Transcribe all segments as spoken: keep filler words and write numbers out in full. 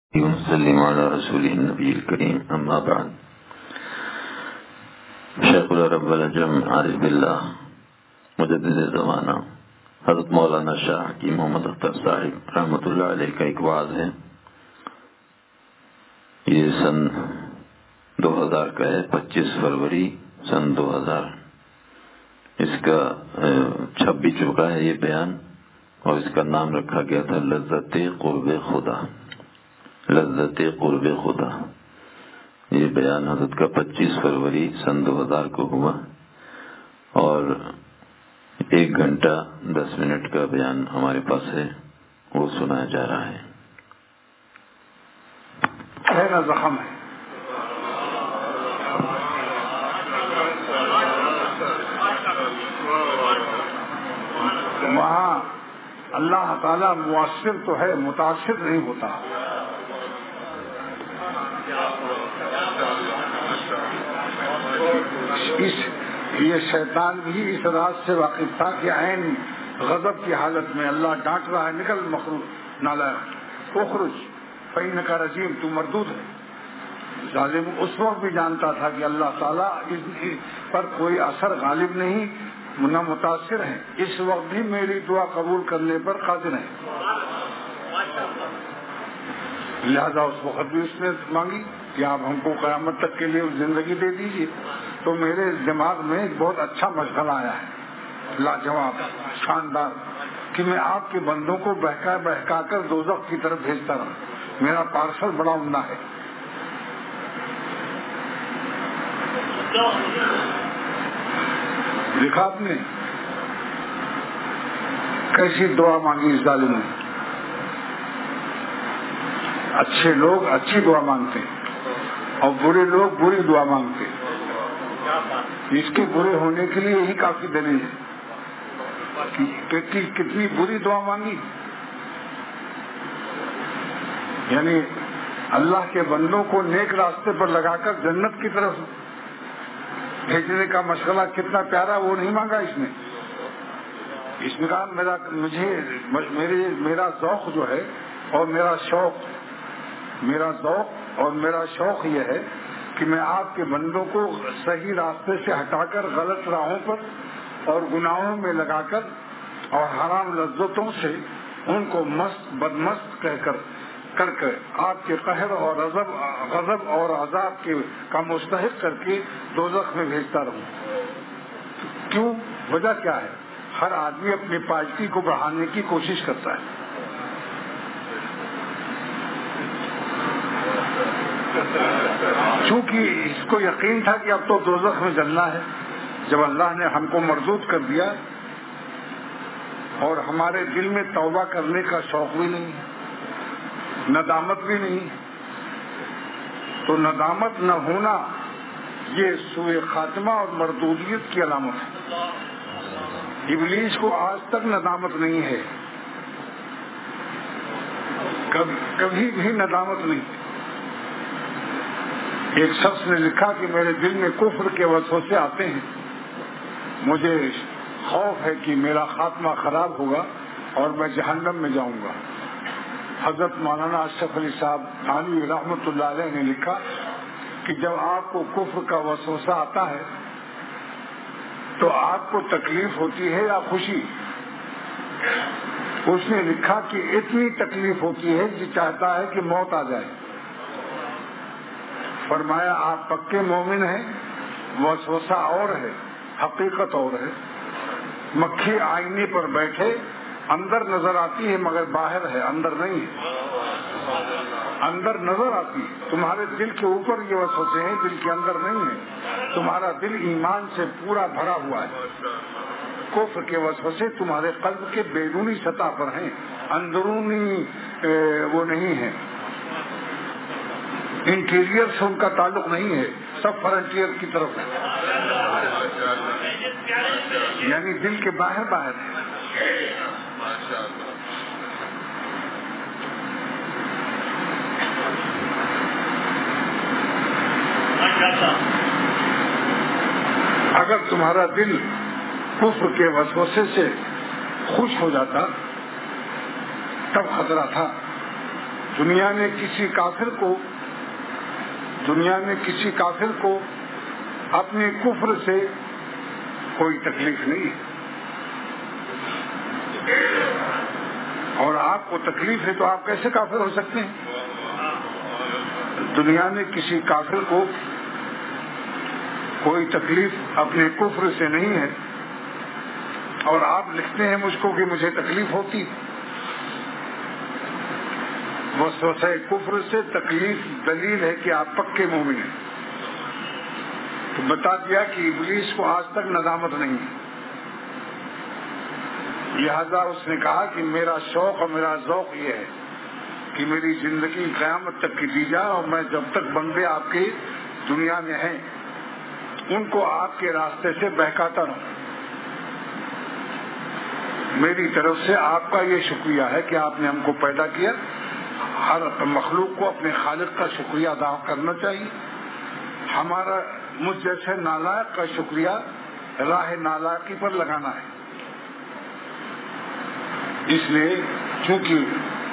وسلم على رسوله النبي الكريم اما بعد. شیخ العرب العجم عارف باللہ مجدد زمانہ حضرت مولانا شاہ حکیم محمد اختر صاحب رحمۃ اللہ علیہ کا ایک وعظ ہے. یہ سن دو ہزار کا ہے، پچیس فروری سن دو ہزار. اس کا چھپ بھی چکا ہے یہ بیان، اور اس کا نام رکھا گیا تھا لذت قرب خدا. لذت قرب خدا یہ بیان حضرت کا پچیس فروری سن دو ہزار کو ہوا، اور ایک گھنٹہ دس منٹ کا بیان ہمارے پاس ہے، وہ سنایا جا رہا ہے. پہلا زخم ہے. وہاں اللہ تعالیٰ مؤثر تو ہے، متاثر نہیں ہوتا. اس یہ شیطان بھی اس راز سے واقف تھا کہ عین غضب کی حالت میں اللہ ڈانٹ رہا ہے، نکل مخلوق نالائق، اخرج فإنک رجیم، تو مردود ہے. ظالم اس وقت بھی جانتا تھا کہ اللہ تعالیٰ اس پر کوئی اثر غالب نہیں، نہ متاثر ہے. اس وقت بھی میری دعا قبول کرنے پر قادر ہے. لہذا اس وقت بھی اس نے مانگی کہ آپ ہم کو قیامت تک کے لیے زندگی دے دیجیے. تو میرے دماغ میں ایک بہت اچھا مشغلہ آیا ہے، لاجواب، شاندار، کہ میں آپ کے بندوں کو بہکا بہکا کر دوزخ کی طرف بھیجتا رہا. میرا پارسل بڑا عمدہ ہے. دیکھا آپ نے کیسی دعا مانگی اس ظالم نے. اچھے لوگ اچھی دعا مانگتے اور برے لوگ بری دعا مانگتے. اس کے برے ہونے کے لیے یہی کافی دلیل ہے کہ کتنی بری دعا مانگی. یعنی اللہ کے بندوں کو نیک راستے پر لگا کر جنت کی طرف بھیجنے کا مشغلہ کتنا پیارا، وہ نہیں مانگا اس نے. اس نے کہا میرا مجھے میرے میرا ذوق جو ہے اور میرا شوق میرا ذوق اور میرا شوق یہ ہے کہ میں آپ کے بندوں کو صحیح راستے سے ہٹا کر غلط راہوں پر اور گناہوں میں لگا کر اور حرام لذتوں سے ان کو مست بدمست کہہ کر کر کے آپ کے قہر اور غضب غضب اور عذاب کے کا مستحق کر کے دوزخ میں بھیجتا رہوں. کیوں؟ وجہ کیا ہے؟ ہر آدمی اپنی پارٹی کو بڑھانے کی کوشش کرتا ہے. چونکہ اس کو یقین تھا کہ اب تو دوزخ میں جلنا ہے. جب اللہ نے ہم کو مردود کر دیا اور ہمارے دل میں توبہ کرنے کا شوق بھی نہیں، ندامت بھی نہیں، تو ندامت نہ ہونا یہ سوء خاتمہ اور مردودیت کی علامت ہے. ابلیس کو آج تک ندامت نہیں ہے، کبھی بھی ندامت نہیں. ایک شخص نے لکھا کہ میرے دل میں کفر کے وسوسے آتے ہیں، مجھے خوف ہے کہ میرا خاتمہ خراب ہوگا اور میں جہنم میں جاؤں گا. حضرت مولانا اشرف علی صاحب تھانوی رحمۃ اللہ علیہ نے لکھا کہ جب آپ کو کفر کا وسوسہ آتا ہے تو آپ کو تکلیف ہوتی ہے یا خوشی؟ اس نے لکھا کہ اتنی تکلیف ہوتی ہے کہ چاہتا ہے کہ موت آ جائے. فرمایا آپ پکے مومن ہیں، وسوسہ اور ہے، حقیقت اور ہے. مکھی آئینے پر بیٹھے اندر نظر آتی ہے مگر باہر ہے، اندر نہیں ہے. اندر نظر آتی ہے، تمہارے دل کے اوپر یہ وسوسے ہیں، دل کے اندر نہیں ہے. تمہارا دل ایمان سے پورا بھرا ہوا ہے. کفر کے وسوسے تمہارے قلب کے بیرونی سطح پر ہیں، اندرونی وہ نہیں ہے، انٹیریئر سے ان کا تعلق نہیں ہے، سب فرنٹیئر کی طرف ہے، یعنی دل کے باہر باہر ہے. اگر تمہارا دل کفر کے وسوسے سے خوش ہو جاتا تب خطرہ تھا، دنیا نے کسی کافر کو دنیا نے کسی کافر کو اپنے کفر سے کوئی تکلیف نہیں ہے، اور آپ کو تکلیف ہے تو آپ کیسے کافر ہو سکتے ہیں؟ دنیا نے کسی کافر کو کوئی تکلیف اپنے کفر سے نہیں ہے، اور آپ لکھتے ہیں مجھ کو کہ مجھے تکلیف ہوتی۔ وسوسہ کفر سے تکلیف دلیل ہے کہ آپ پکے مومن ہیں، تو بتا دیا کہ ابلیس کو آج تک ندامت نہیں ہے، لہذا اس نے کہا کہ میرا شوق اور میرا ذوق یہ ہے کہ میری زندگی قیامت تک کی دی جائے، اور میں جب تک بندے آپ کی دنیا میں ہیں ان کو آپ کے راستے سے بہکاتا رہوں۔ میری طرف سے آپ کا یہ شکریہ ہے کہ آپ نے ہم کو پیدا کیا۔ ہر مخلوق کو اپنے خالق کا شکریہ ادا کرنا چاہیے۔ ہمارا مجھ جیسے نالائق کا شکریہ راہ نالائقی پر لگانا ہے۔ اس لیے چونکہ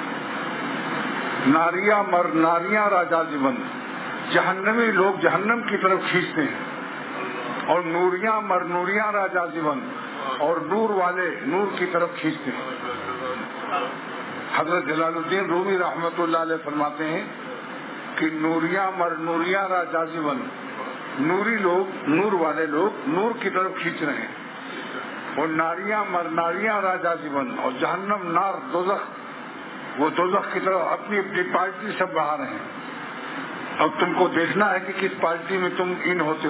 ناریاں مر ناریاں راجا جیون، جہنمی لوگ جہنم کی طرف کھینچتے ہیں، اور نوریاں مر نوریاں راجا جیون، اور نور والے نور کی طرف کھینچتے ہیں۔ حضرت جلال الدین رومی رحمت اللہ علیہ فرماتے ہیں کہ نوریاں مر نوریاں راجا جیون، نوری لوگ نور والے لوگ نور کی طرف کھینچ رہے ہیں، اور ناریاں مر ناریاں راجا جیون، اور جہنم نار دوزخ وہ دوزخ کی طرف اپنی اپنی پارٹی سب بڑھا رہے ہیں۔ اب تم کو دیکھنا ہے کہ کس پارٹی میں تم ان ہوتے ہو۔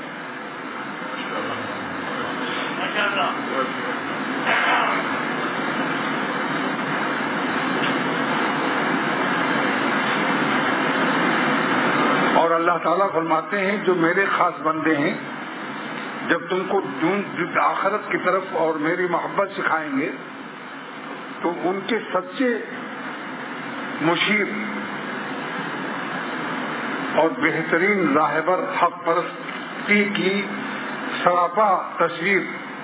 اور اللہ تعالیٰ فرماتے ہیں جو میرے خاص بندے ہیں جب تم کو آخرت کی طرف اور میری محبت سکھائیں گے تو ان کے سچے مشیر اور بہترین راہبر حق پرستی کی سراپا تصویر،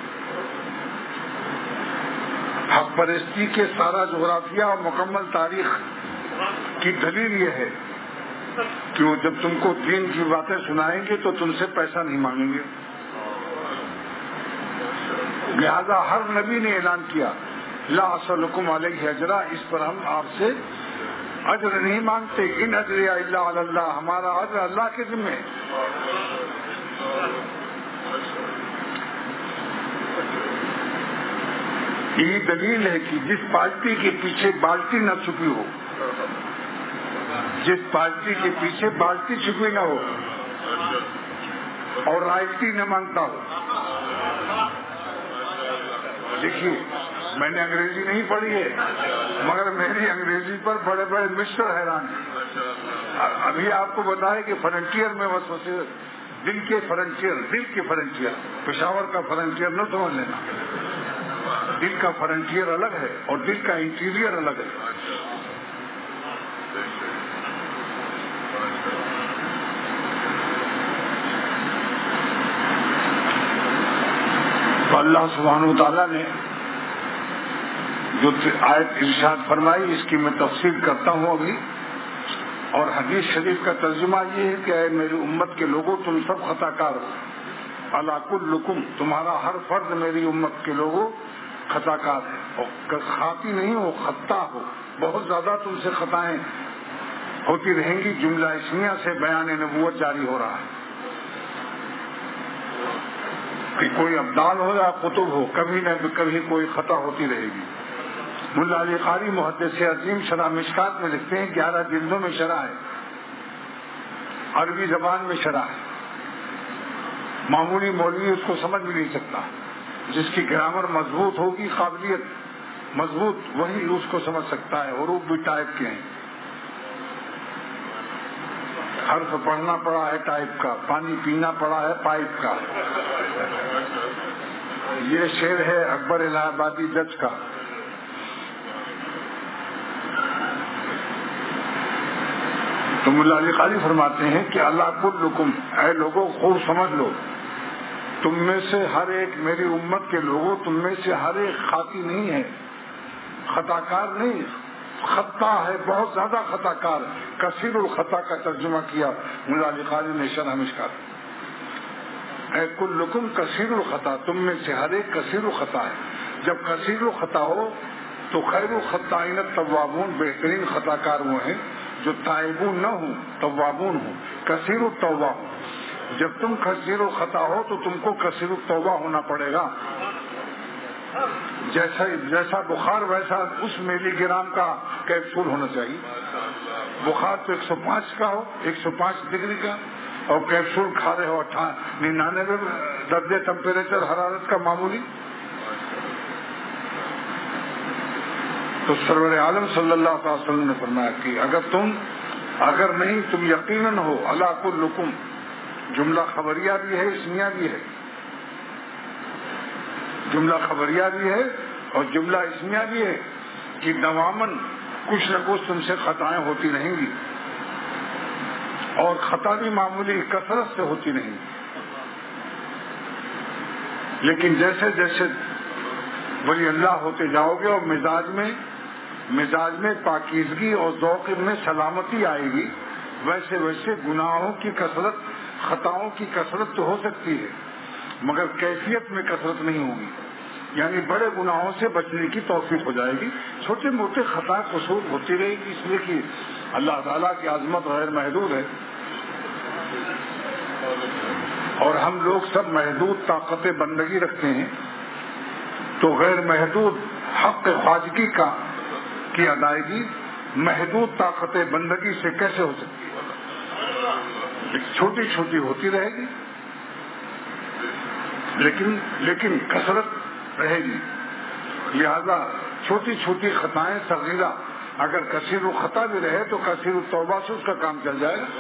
حق پرستی کے سارا جغرافیہ اور مکمل تاریخ کی دلیل یہ ہے کہ وہ جب تم کو دین کی باتیں سنائیں گے تو تم سے پیسہ نہیں مانگیں گے۔ لہذا ہر نبی نے اعلان کیا لا اسألکم علیہ اجرا، اس پر ہم آپ سے اجر نہیں مانگتے، ان اجری الا علی اللہ، ہمارا اجر اللہ کے ذمہ ہے۔ یہ دلیل ہے کہ جس پارٹی کے پیچھے بالٹی نہ چھپی ہو، جس پارٹی کے پیچھے بالٹی چھپی نہ ہو اور رائلٹی نہ مانگتا ہو۔ دیکھیے میں نے انگریزی نہیں پڑھی ہے مگر میری انگریزی پر بڑے بڑے مسٹر حیران ہیں۔ ابھی آپ کو بتایا کہ فرنٹیئر میں وسوسے دل کے فرنٹیئر دل کے فرنٹیئر پشاور کا فرنٹیئر نہ سمجھ لینا، دل کا فرنٹیئر الگ ہے اور دل کا انٹیریئر الگ ہے۔ تو اللہ سبحانہ و تعالیٰ نے جو آیت ارشاد فرمائی اس کی میں تفسیر کرتا ہوں ابھی، اور حدیث شریف کا ترجمہ یہ ہے کہ اے میری امت کے لوگوں تم سب خطا کار ہو، الا کلکم، تمہارا ہر فرد میری امت کے لوگوں خطا کار ہے، اور خاطی نہیں ہو خطا ہو، بہت زیادہ تم سے خطائیں ہوتی رہیں گی۔ جملہ اسمیہ سے بیان نبوت جاری ہو رہا ہے کہ کوئی ابدال ہو یا قطب ہو، کبھی نہ کبھی کوئی خطا ہوتی رہے گی۔ ملا علی قاری محدث عظیم شرح مشکات میں لکھتے ہیں گیارہ جلدوں میں شرح ہے، عربی زبان میں شرح ہے، معمولی مولوی اس کو سمجھ بھی نہیں سکتا، جس کی گرامر مضبوط ہوگی، قابلیت مضبوط، وہی اس کو سمجھ سکتا ہے۔ حروف بھی ٹائپ کے ہیں، حرف پڑھنا پڑا ہے ٹائپ کا، پانی پینا پڑا ہے پائپ کا۔ یہ شعر ہے اکبر الہ آبادی جج کا۔ تو ملا علی قاری فرماتے ہیں کہ اللہ کلکم، اے لوگوں خوب سمجھ لو، تم میں سے ہر ایک میری امت کے لوگوں تم میں سے ہر ایک خاطی نہیں ہے، خطا کار نہیں، خطا ہے، بہت زیادہ خطا کار ہے. کثیر الخطا کا ترجمہ کیا ملا علی قاری نے شرح مشکات. اے کلکم کثیر الخطا، تم میں سے ہر ایک کثیر الخطا ہے. جب کثیر الخطا ہو تو خیر الخطائین التوابون، بہترین خطا کار وہ ہیں جو تائبون نہ ہوں، توابون ہوں، کثیر التوبہ ہوں. جب تم کثیر الخطا ہو تو تم کو کثیر التوبہ ہونا پڑے گا. جیسا جیسا بخار ویسا اس ملی گرام کا کیپسول ہونا چاہیے. بخار تو ایک سو پانچ کا ہو، ایک سو پانچ ڈگری کا، اور کیپسول کھا رہے ہو ننانوے درجے ٹمپریچر حرارت کا معمولی. تو سرور عالم صلی اللہ علیہ وسلم نے فرمایا کہ اگر تم اگر نہیں تم یقیناً ہو علی کلکم، جملہ خبریہ بھی ہے، اسمیہ بھی ہے. جملہ خبریہ بھی ہے اور جملہ اسمیہ بھی ہے کہ دوامن کچھ نہ کچھ تم سے خطائیں ہوتی رہیں گی، اور خطا بھی معمولی کثرت سے ہوتی نہیں. لیکن جیسے جیسے ولی اللہ ہوتے جاؤ گے اور مزاج میں مزاج میں پاکیزگی اور ذوق میں سلامتی آئے گی، ویسے ویسے گناہوں کی کثرت، خطاؤں کی کثرت تو ہو سکتی ہے مگر کیفیت میں کثرت نہیں ہوگی. یعنی بڑے گناہوں سے بچنے کی توفیق ہو جائے گی، چھوٹے موٹے خطا قصور ہوتی رہے گی، اس لیے کہ اللہ تعالیٰ کی عظمت غیر محدود ہے اور ہم لوگ سب محدود طاقت بندگی رکھتے ہیں. تو غیر محدود حق خواجگی کا کی ادائیگی محدود طاقت بندگی سے کیسے ہو سکتی ہے؟ چھوٹی چھوٹی ہوتی رہے گی لیکن لیکن کثرت رہے گی. لہذا چھوٹی چھوٹی خطائیں صغیرہ اگر کثیر الخطا بھی رہے تو کثیر التوبہ سے اس کا کام چل جائے گا.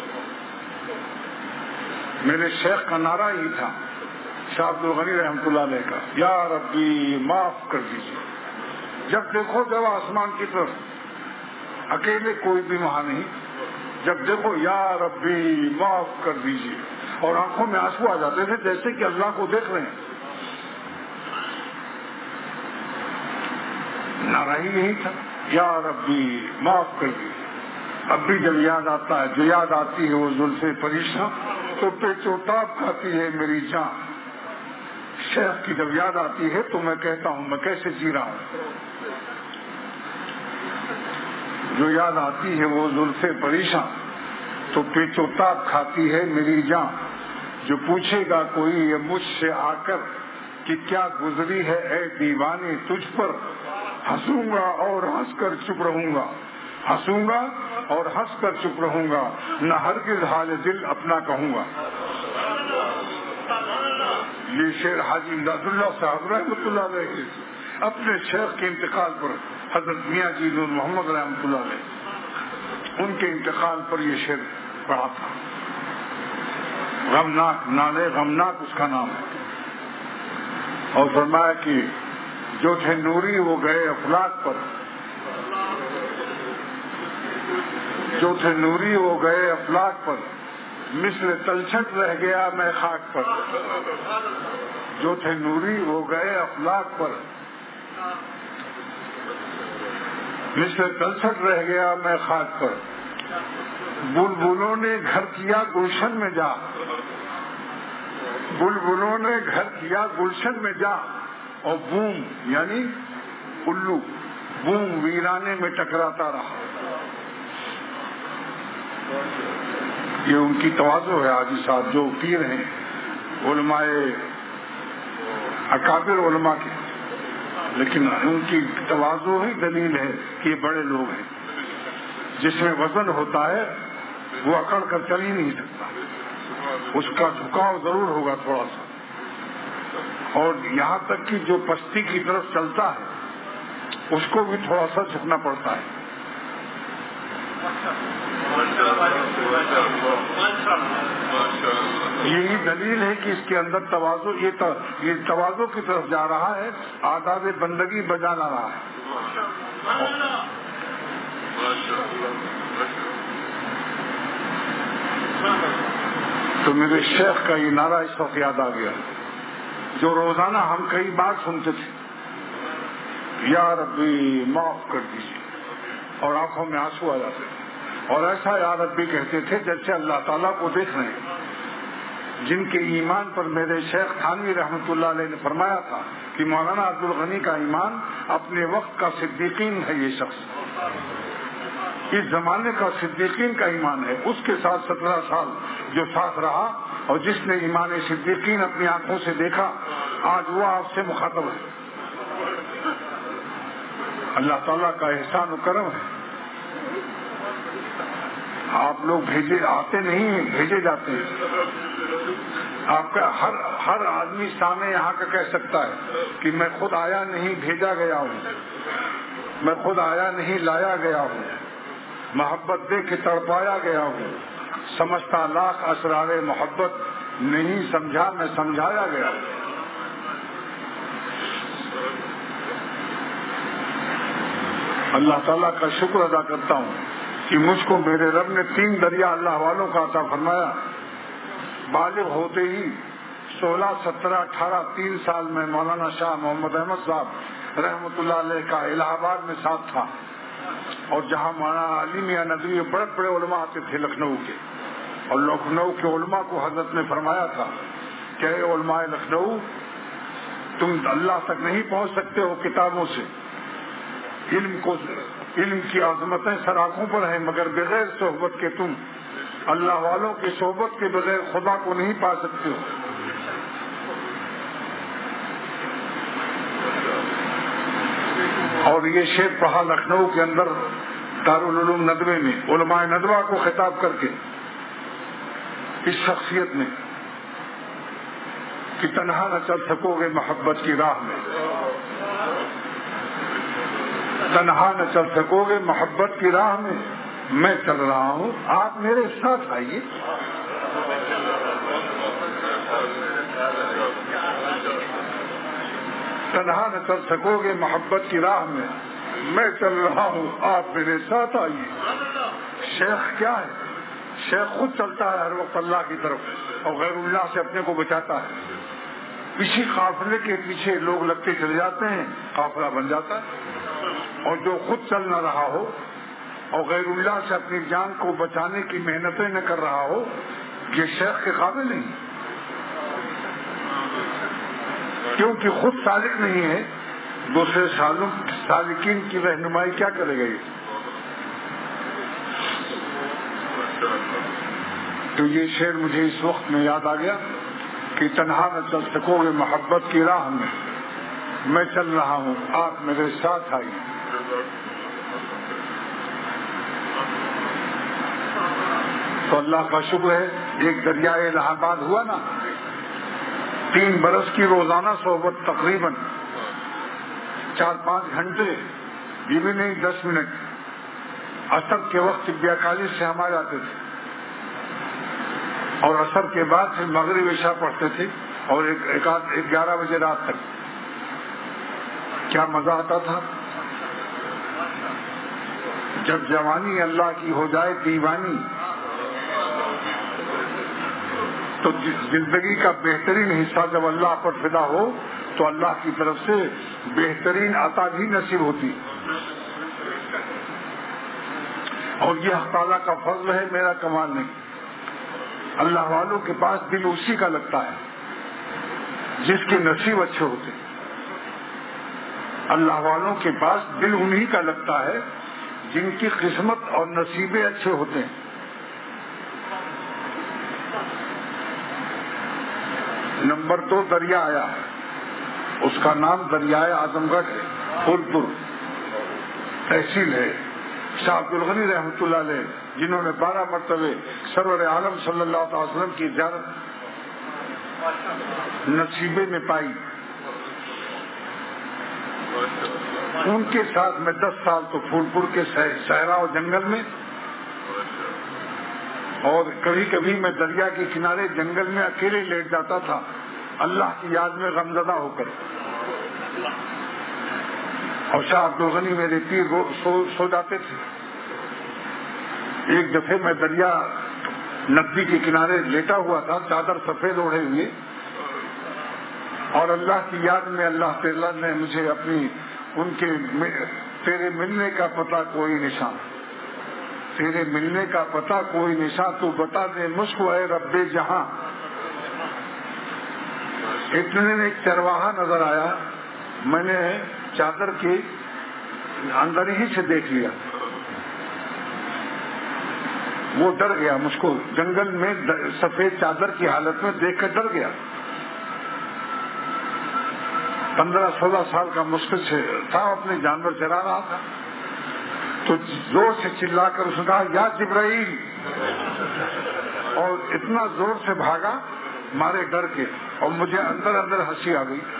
میرے شیخ کا نعرہ ہی تھا شاہ عبد الغنی رحمۃ اللہ علیہ کا، یا ربی معاف کر دیجیے. جب دیکھو جب آسمان کی طرف اکیلے کوئی بھی وہاں نہیں، جب دیکھو یا ربی معاف کر دیجیے، اور آنکھوں میں آنسو آ جاتے تھے جیسے کہ اللہ کو دیکھ رہے ہیں. نعرہ ہی یہی تھا، یا ربی معاف کر دیجیے. اب بھی جب یاد آتا ہے، جو یاد آتی ہے وہ زلف پریشان تو پیچوتاب کھاتی ہے میری جان. شیخ کی جب یاد آتی ہے تو میں کہتا ہوں میں کیسے جی رہا ہوں. جو یاد آتی ہے وہ زلف پریشان تو پیچوتاب کھاتی ہے میری جان. جو پوچھے گا کوئی یہ مجھ سے آ کر کہ کیا گزری ہے اے دیوانے تجھ پر، ہنسوں گا اور ہنس کر چپ رہوں گا، ہنسوں گا اور ہنس کر چپ رہوں گا، نہ ہرگز حال دل اپنا کہوں گا. یہ شعر حاجی امداد اللہ صاحب رحمۃ اللہ علیہ اپنے شیخ کے انتقال پر، حضرت میاں جی نور محمد رحمۃ اللہ علیہ ان کے انتقال پر یہ شعر پڑھا تھا. غمناک نالے غمناک اس کا نام ہے. اور فرمایا کہ جو تھے نوری وہ گئے افلاک پر، جو تھے نوری وہ گئے افلاک پر، مثل تلچھٹ رہ گیا میں خاک پر. جو تھے نوری وہ گئے افلاک پر، مثل تلچھٹ رہ گیا میں خاک پر. بلبلوں نے گھر کیا گلشن میں جا، بلبلوں نے گھر کیا گلشن میں جا، اور بوم یعنی الو بوم ویرانے میں ٹکراتا رہا. یہ ان کی تواضع ہے حاجی صاحب جو پیر ہیں علماء اکابر علماء کے، لیکن ان کی تواضع ہی دلیل ہے کہ یہ بڑے لوگ ہیں. جس میں وزن ہوتا ہے وہ اکڑ کر چل ہی نہیں سکتا، اس کا جھکاؤ ضرور ہوگا تھوڑا سا، اور یہاں تک کہ جو پستی کی طرف چلتا ہے اس کو بھی تھوڑا سا جھکنا پڑتا ہے. یہی دلیل ہے کہ اس کے اندر تواضع، یہ تواضع کی طرف جا رہا ہے، آداب بندگی بجا نہ رہا ہے. تو میرے شیخ کا یہ نعرہ اس وقت یاد آ گیا جو روزانہ ہم کئی بار سنتے تھے، یا ربی معاف کر دیجیے. اور آنکھوں میں آنسو آ جاتے تھے، اور ایسا یا ربی کہتے تھے جیسے اللہ تعالیٰ کو دیکھ رہے ہیں، جن کے ایمان پر میرے شیخ تھانوی رحمۃ اللہ علیہ نے فرمایا تھا کہ مولانا عبدالغنی کا ایمان اپنے وقت کا صدیقین ہے، یہ شخص اس زمانے کا صدیقین کا ایمان ہے، اس کے ساتھ سترہ سال جو ساتھ رہا اور جس نے ایمان صدیقین اپنی آنکھوں سے دیکھا، آج وہ آپ سے مخاطب ہے۔ اللہ تعالیٰ کا احسان و کرم ہے، آپ لوگ بھیجے آتے نہیں ہیں، بھیجے جاتے ہیں۔ آپ کا ہر ہر آدمی سامنے یہاں کا کہہ سکتا ہے کہ میں خود آیا نہیں، بھیجا گیا ہوں، میں خود آیا نہیں، لایا گیا ہوں، محبت دے کے تڑپایا گیا ہوں، سمجھتا لاکھ اسرار محبت، نہیں سمجھا میں سمجھایا گیا ہوں۔ اللہ تعالیٰ کا شکر ادا کرتا ہوں کہ مجھ کو میرے رب نے تین دریا اللہ والوں کا عطا فرمایا۔ بالغ ہوتے ہی سولہ سترہ اٹھارہ تین سال میں مولانا شاہ محمد احمد صاحب رحمۃ اللہ علیہ کا الہ آباد میں ساتھ تھا، اور جہاں مولانا علی میاں ندوی بڑے بڑے علماء آتے تھے لکھنؤ کے، اور لکھنؤ کے علماء کو حضرت نے فرمایا تھا کہ اے علماء لکھنؤ، تم اللہ تک نہیں پہنچ سکتے ہو کتابوں سے، علم کو علم کی عظمتیں سر آنکھوں پر ہیں، مگر بغیر صحبت کے تم اللہ والوں کی صحبت کے بغیر خدا کو نہیں پا سکتے ہو۔ اور یہ شعر پڑھا لکھنؤ کے اندر دارالعلوم ندوے میں علماء ندوہ کو خطاب کر کے اس شخصیت نے کہ تنہا نہ چل سکو گے محبت کی راہ میں، تنہا نہ چل سکو گے محبت کی راہ میں، میں چل رہا ہوں آپ میرے ساتھ آئیے۔ تنہا نہ چل سکو گے محبت کی راہ میں، میں چل رہا ہوں آپ میرے ساتھ آئیے۔ شیخ کیا ہے؟ شیخ خود چلتا ہے ہر وقت اللہ کی طرف اور غیر اللہ سے اپنے کو بچاتا ہے۔ کسی قافلے کے پیچھے لوگ لگتے چلے جاتے ہیں، قافلہ بن جاتا ہے، اور جو خود چل نہ رہا ہو اور غیر اللہ سے اپنی جان کو بچانے کی محنتیں نہ کر رہا ہو، یہ شیخ کے قابل نہیں، کیونکہ خود سالک نہیں ہے، دوسرے سالکین کی رہنمائی کیا کرے گا یہ؟ تو یہ شعر مجھے اس وقت میں یاد آ گیا کہ تنہا نہ چل سکو گے محبت کی راہ میں، میں چل رہا ہوں آپ میرے ساتھ آئیے۔ تو اللہ کا شکر ہے، ایک دریائے الہ آباد ہوا نا، تین برس کی روزانہ صحبت، تقریباً چار پانچ گھنٹے، یہ بھی نہیں دس منٹ، عصر کے وقت طبیہ کالج سے ہم آ جاتے تھے، اور عصر کے بعد پھر مغرب عشاء پڑھتے تھے، اور ایک ایک گیارہ بجے رات تک۔ کیا مزہ آتا تھا جب جوانی اللہ کی ہو جائے دیوانی، تو زندگی کا بہترین حصہ جب اللہ پر فدا ہو تو اللہ کی طرف سے بہترین عطا بھی نصیب ہوتی، اور یہ اللہ تعالیٰ کا فضل ہے، میرا کمال نہیں۔ اللہ والوں کے پاس دل اسی کا لگتا ہے جس کے نصیب اچھے ہوتے، اللہ والوں کے پاس دل انہی کا لگتا ہے جن کی قسمت اور نصیبیں اچھے ہوتے ہیں۔ نمبر دو دریا آیا، اس کا نام دریائے اعظم گڑھ ہے، پھولپور تحصیل ہے۔ شاہ عبدالغنی رحمۃ اللہ علیہ جنہوں نے بارہ مرتبہ سرور عالم صلی اللہ تعالی وسلم کی زیارت نصیبے میں پائی، ان کے ساتھ میں دس سال تو پھولپور کے صحرا و جنگل میں، اور کبھی کبھی میں دریا کے کنارے جنگل میں اکیلے لیٹ جاتا تھا اللہ کی یاد میں غمزدہ ہو کر، اور شاہ عبدالغنی میرے پیر سو, سو جاتے تھے۔ ایک دفعہ میں دریا ندی کے کنارے لیٹا ہوا تھا، چادر سفید اوڑھے ہوئے، اور اللہ کی یاد میں اللہ تعالیٰ نے مجھے اپنی ان کے تیرے ملنے کا پتہ کوئی نشان، تیرے ملنے کا پتہ کوئی نشان، تو بتا دے مجھ کو اے رب جہاں۔ اتنے میں ایک چرواہا نظر آیا، میں نے چادر کے اندر ہی سے دیکھ لیا، وہ ڈر گیا، مجھ کو جنگل میں سفید چادر کی حالت میں دیکھ کر ڈر گیا۔ پندرہ سولہ سال کا مشکل سے تھا، اپنے جانور چرا رہا تھا، تو زور سے چلا کر اس نے کہا یا جبرائیل، اور اتنا زور سے بھاگا مارے ڈر کے، اور مجھے اندر اندر ہنسی آ گئی۔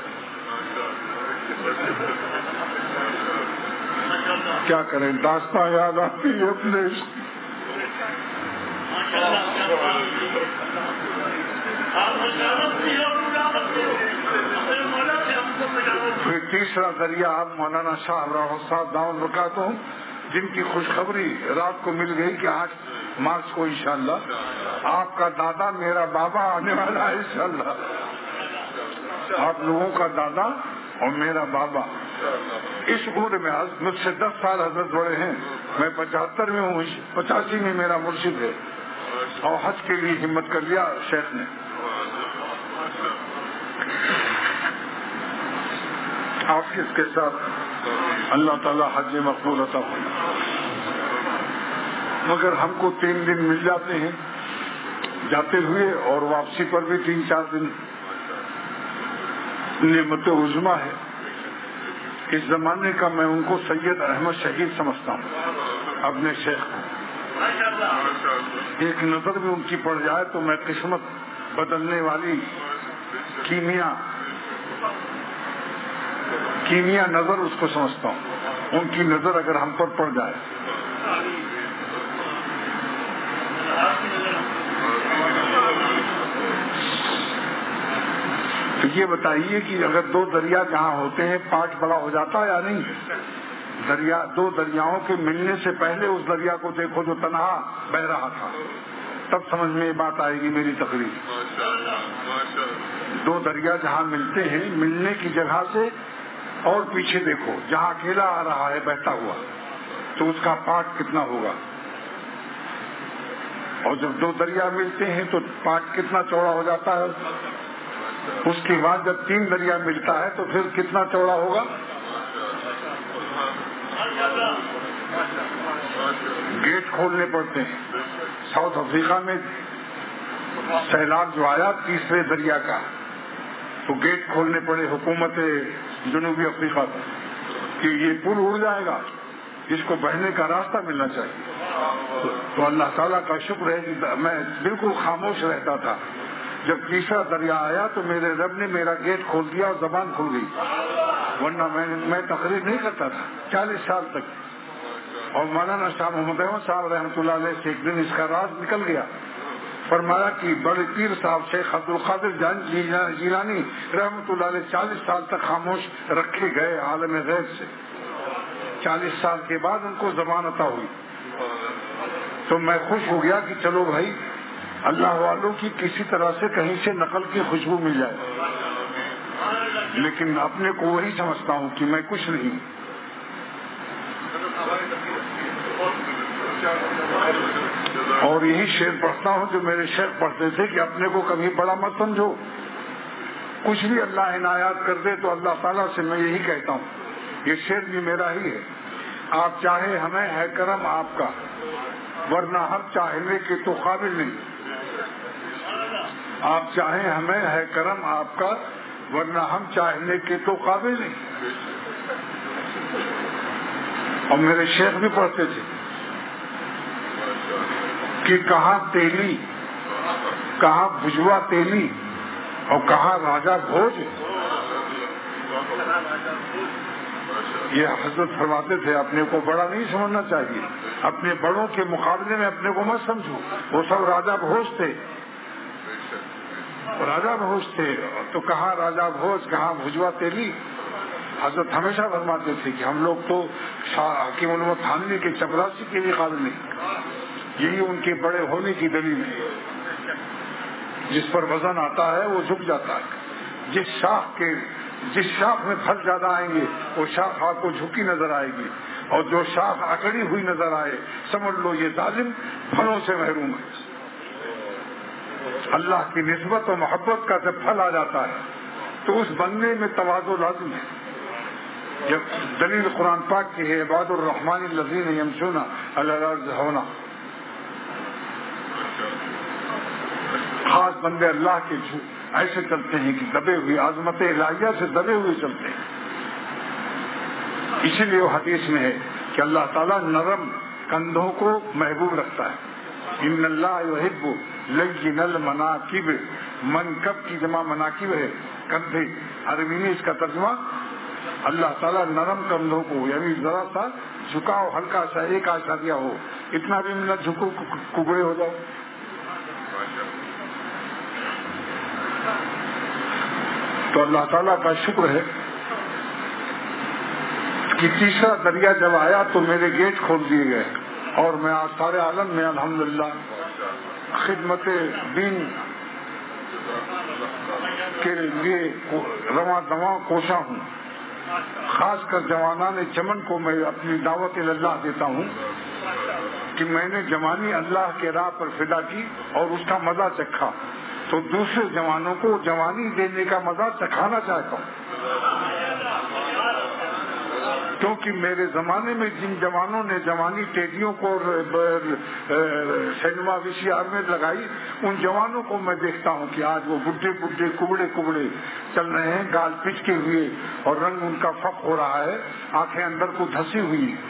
کیا کریں، داستان یاد آتی ہے اپنے۔ پھر تیسرا دریا اب مولانا شاہ راہ صاحب داؤن رکاتا ہوں، جن کی خوشخبری رات کو مل گئی کہ آج مارچ کو انشاءاللہ آپ کا دادا میرا بابا آنے والا ہے انشاءاللہ، آپ لوگوں کا دادا اور میرا بابا۔ اس عمر میں مجھ سے دس سال حضرت بڑے ہیں، میں پچہتر میں ہوں، پچاسی میں میرا مرشد ہے، اور حج کے لیے ہمت کر لیا شیخ نے۔ آپ اس کے ساتھ اللہ تعالیٰ حج مقبول عطا فرمائے، مگر ہم کو تین دن مل جاتے ہیں جاتے ہوئے، اور واپسی پر بھی تین چار دن، نعمت عظمیٰ ہے۔ اس زمانے کا میں ان کو سید احمد شہید سمجھتا ہوں، اپنے شیخ کو۔ ایک نظر بھی ان کی پڑ جائے تو میں قسمت بدلنے والی کیمیا کیمیا نظر اس کو سمجھتا ہوں، ان کی نظر اگر ہم پر پڑ جائے۔ تو یہ بتائیے کہ اگر دو دریا جہاں ہوتے ہیں پاٹ بڑا ہو جاتا ہے یا نہیں؟ دریا، دو دریاؤں کے ملنے سے پہلے اس دریا کو دیکھو جو تنہا بہ رہا تھا، تب سمجھ میں یہ بات آئے گی میری تقریر۔ دو دریا جہاں ملتے ہیں، ملنے کی جگہ سے اور پیچھے دیکھو، جہاں اکیلا آ رہا ہے بہتا ہوا، تو اس کا پاٹ کتنا ہوگا، اور جب دو دریا ملتے ہیں تو پاٹ کتنا چوڑا ہو جاتا ہے، اس کے بعد جب تین دریا ملتا ہے تو پھر کتنا چوڑا ہوگا۔ گیٹ کھولنے پڑتے ہیں۔ ساؤتھ افریقہ میں سیلاب جو آیا تیسرے دریا کا، تو گیٹ کھولنے پڑے حکومت جنوبی افریقہ کو کہ یہ پل اڑ جائے گا، اس کو بہنے کا راستہ ملنا چاہیے۔ تو اللہ تعالیٰ کا شکر ہے کہ میں بالکل خاموش رہتا تھا، جب تیسرا دریا آیا تو میرے رب نے میرا گیٹ کھول دیا اور زبان کھل گئی، ورنہ میں میں تقریر نہیں کرتا تھا چالیس سال تک۔ اور مولانا شاہ محمد احمد صاحب رحمۃ اللہ علیہ سے ایک دن اس کا راز نکل گیا، فرمایا کہ بڑے پیر صاحب شیخ عبد القادر جیلانی رحمۃ اللہ علیہ چالیس سال تک خاموش رکھے گئے عالم غیب سے، چالیس سال کے بعد ان کو زبان عطا ہوئی۔ تو میں خوش ہو گیا کہ چلو بھائی، اللہ والوں کی کسی طرح سے کہیں سے نقل کی خوشبو مل جائے، لیکن اپنے کو وہی سمجھتا ہوں کہ میں کچھ نہیں۔ اور یہی شعر پڑھتا ہوں جو میرے شیخ پڑھتے تھے کہ اپنے کو کبھی بڑا مت سمجھو، کچھ بھی اللہ عنایات کر دے تو اللہ تعالیٰ سے میں یہی کہتا ہوں، یہ شعر بھی میرا ہی ہے، آپ چاہے ہمیں ہے کرم آپ کا، ورنہ ہم چاہنے کے تو قابل نہیں۔ آپ چاہیں ہمیں ہے کرم آپ کا، ورنہ ہم چاہنے کے تو قابل نہیں۔ اور میرے شیخ بھی پڑھتے تھے کہ کہاں تیلی، کہاں بھجوا تیلی، اور کہاں راجا بھوج۔ یہ حضرت فرماتے تھے اپنے کو بڑا نہیں سمجھنا چاہیے، اپنے بڑوں کے مقابلے میں اپنے کو مت سمجھو، وہ سب راجا بھوج تھے، راجا بھوج تھے، تو کہاں راجا بھوج، کہاں بھجوا تیلی۔ حضرت ہمیشہ فرماتے تھے کہ ہم لوگ تو حکیم علومت تھانوی کے چپراسی کے بھی قابل نہیں، یہی ان کے بڑے ہونے کی دلیل ہے۔ جس پر وزن آتا ہے وہ جھک جاتا ہے، جس شاخ کے جس شاخ میں پھل زیادہ آئیں گے وہ شاخ آپ کو جھکی نظر آئے گی، اور جو شاخ اکڑی ہوئی نظر آئے سمجھ لو یہ ظالم پھلوں سے محروم ہے۔ اللہ کی نسبت و محبت کا جب پھل آ جاتا ہے تو اس بندے میں تواضع لازم ہے۔ جب دلیل قرآن پاک کی ہے عباد الرحمن الذین یمشون علی الارض ہونا، خاص بندے اللہ کے ایسے چلتے ہیں کہ دبے ہوئے عظمت الہیہ سے دبے ہوئے چلتے ہیں۔ اسی لیے وہ حدیث میں ہے کہ اللہ تعالیٰ نرم کندھوں کو محبوب رکھتا ہے۔ ان اللہ یحب لین المناکب، منکب کی جمع مناکب ہے، کندھے، عربی میں اس کا ترجمہ اللہ تعالیٰ نرم کندھوں کو، یعنی ذرا سا جھکاؤ ہلکا سا ایک اشاریہ ہو، اتنا بھی نہ جھکو کگڑے ہو جاؤ۔ تو اللہ تعالیٰ کا شکر ہے کہ تیسرا دریا جب آیا تو میرے گیٹ کھول دیے گئے، اور میں آج سارے عالم میں الحمدللہ خدمت دین کے لیے رواں دواں کوشاں ہوں۔ خاص کر جوانان چمن کو میں اپنی دعوت اللہ دیتا ہوں کہ میں نے جوانی اللہ کے راہ پر فدا کی اور اس کا مزہ چکھا، تو دوسرے جوانوں کو جوانی دینے کا مزہ چکھانا چاہتا ہوں، کیونکہ میرے زمانے میں جن جوانوں نے جوانی ٹیڈیوں کو سینما وی سی آر میں لگائی، ان جوانوں کو میں دیکھتا ہوں کہ آج وہ بڈھے بڈھے کبڑے کبڑے چل رہے ہیں، گال پچکے ہوئے، اور رنگ ان کا فق ہو رہا ہے، آنکھیں اندر کو دھسی ہوئی ہیں،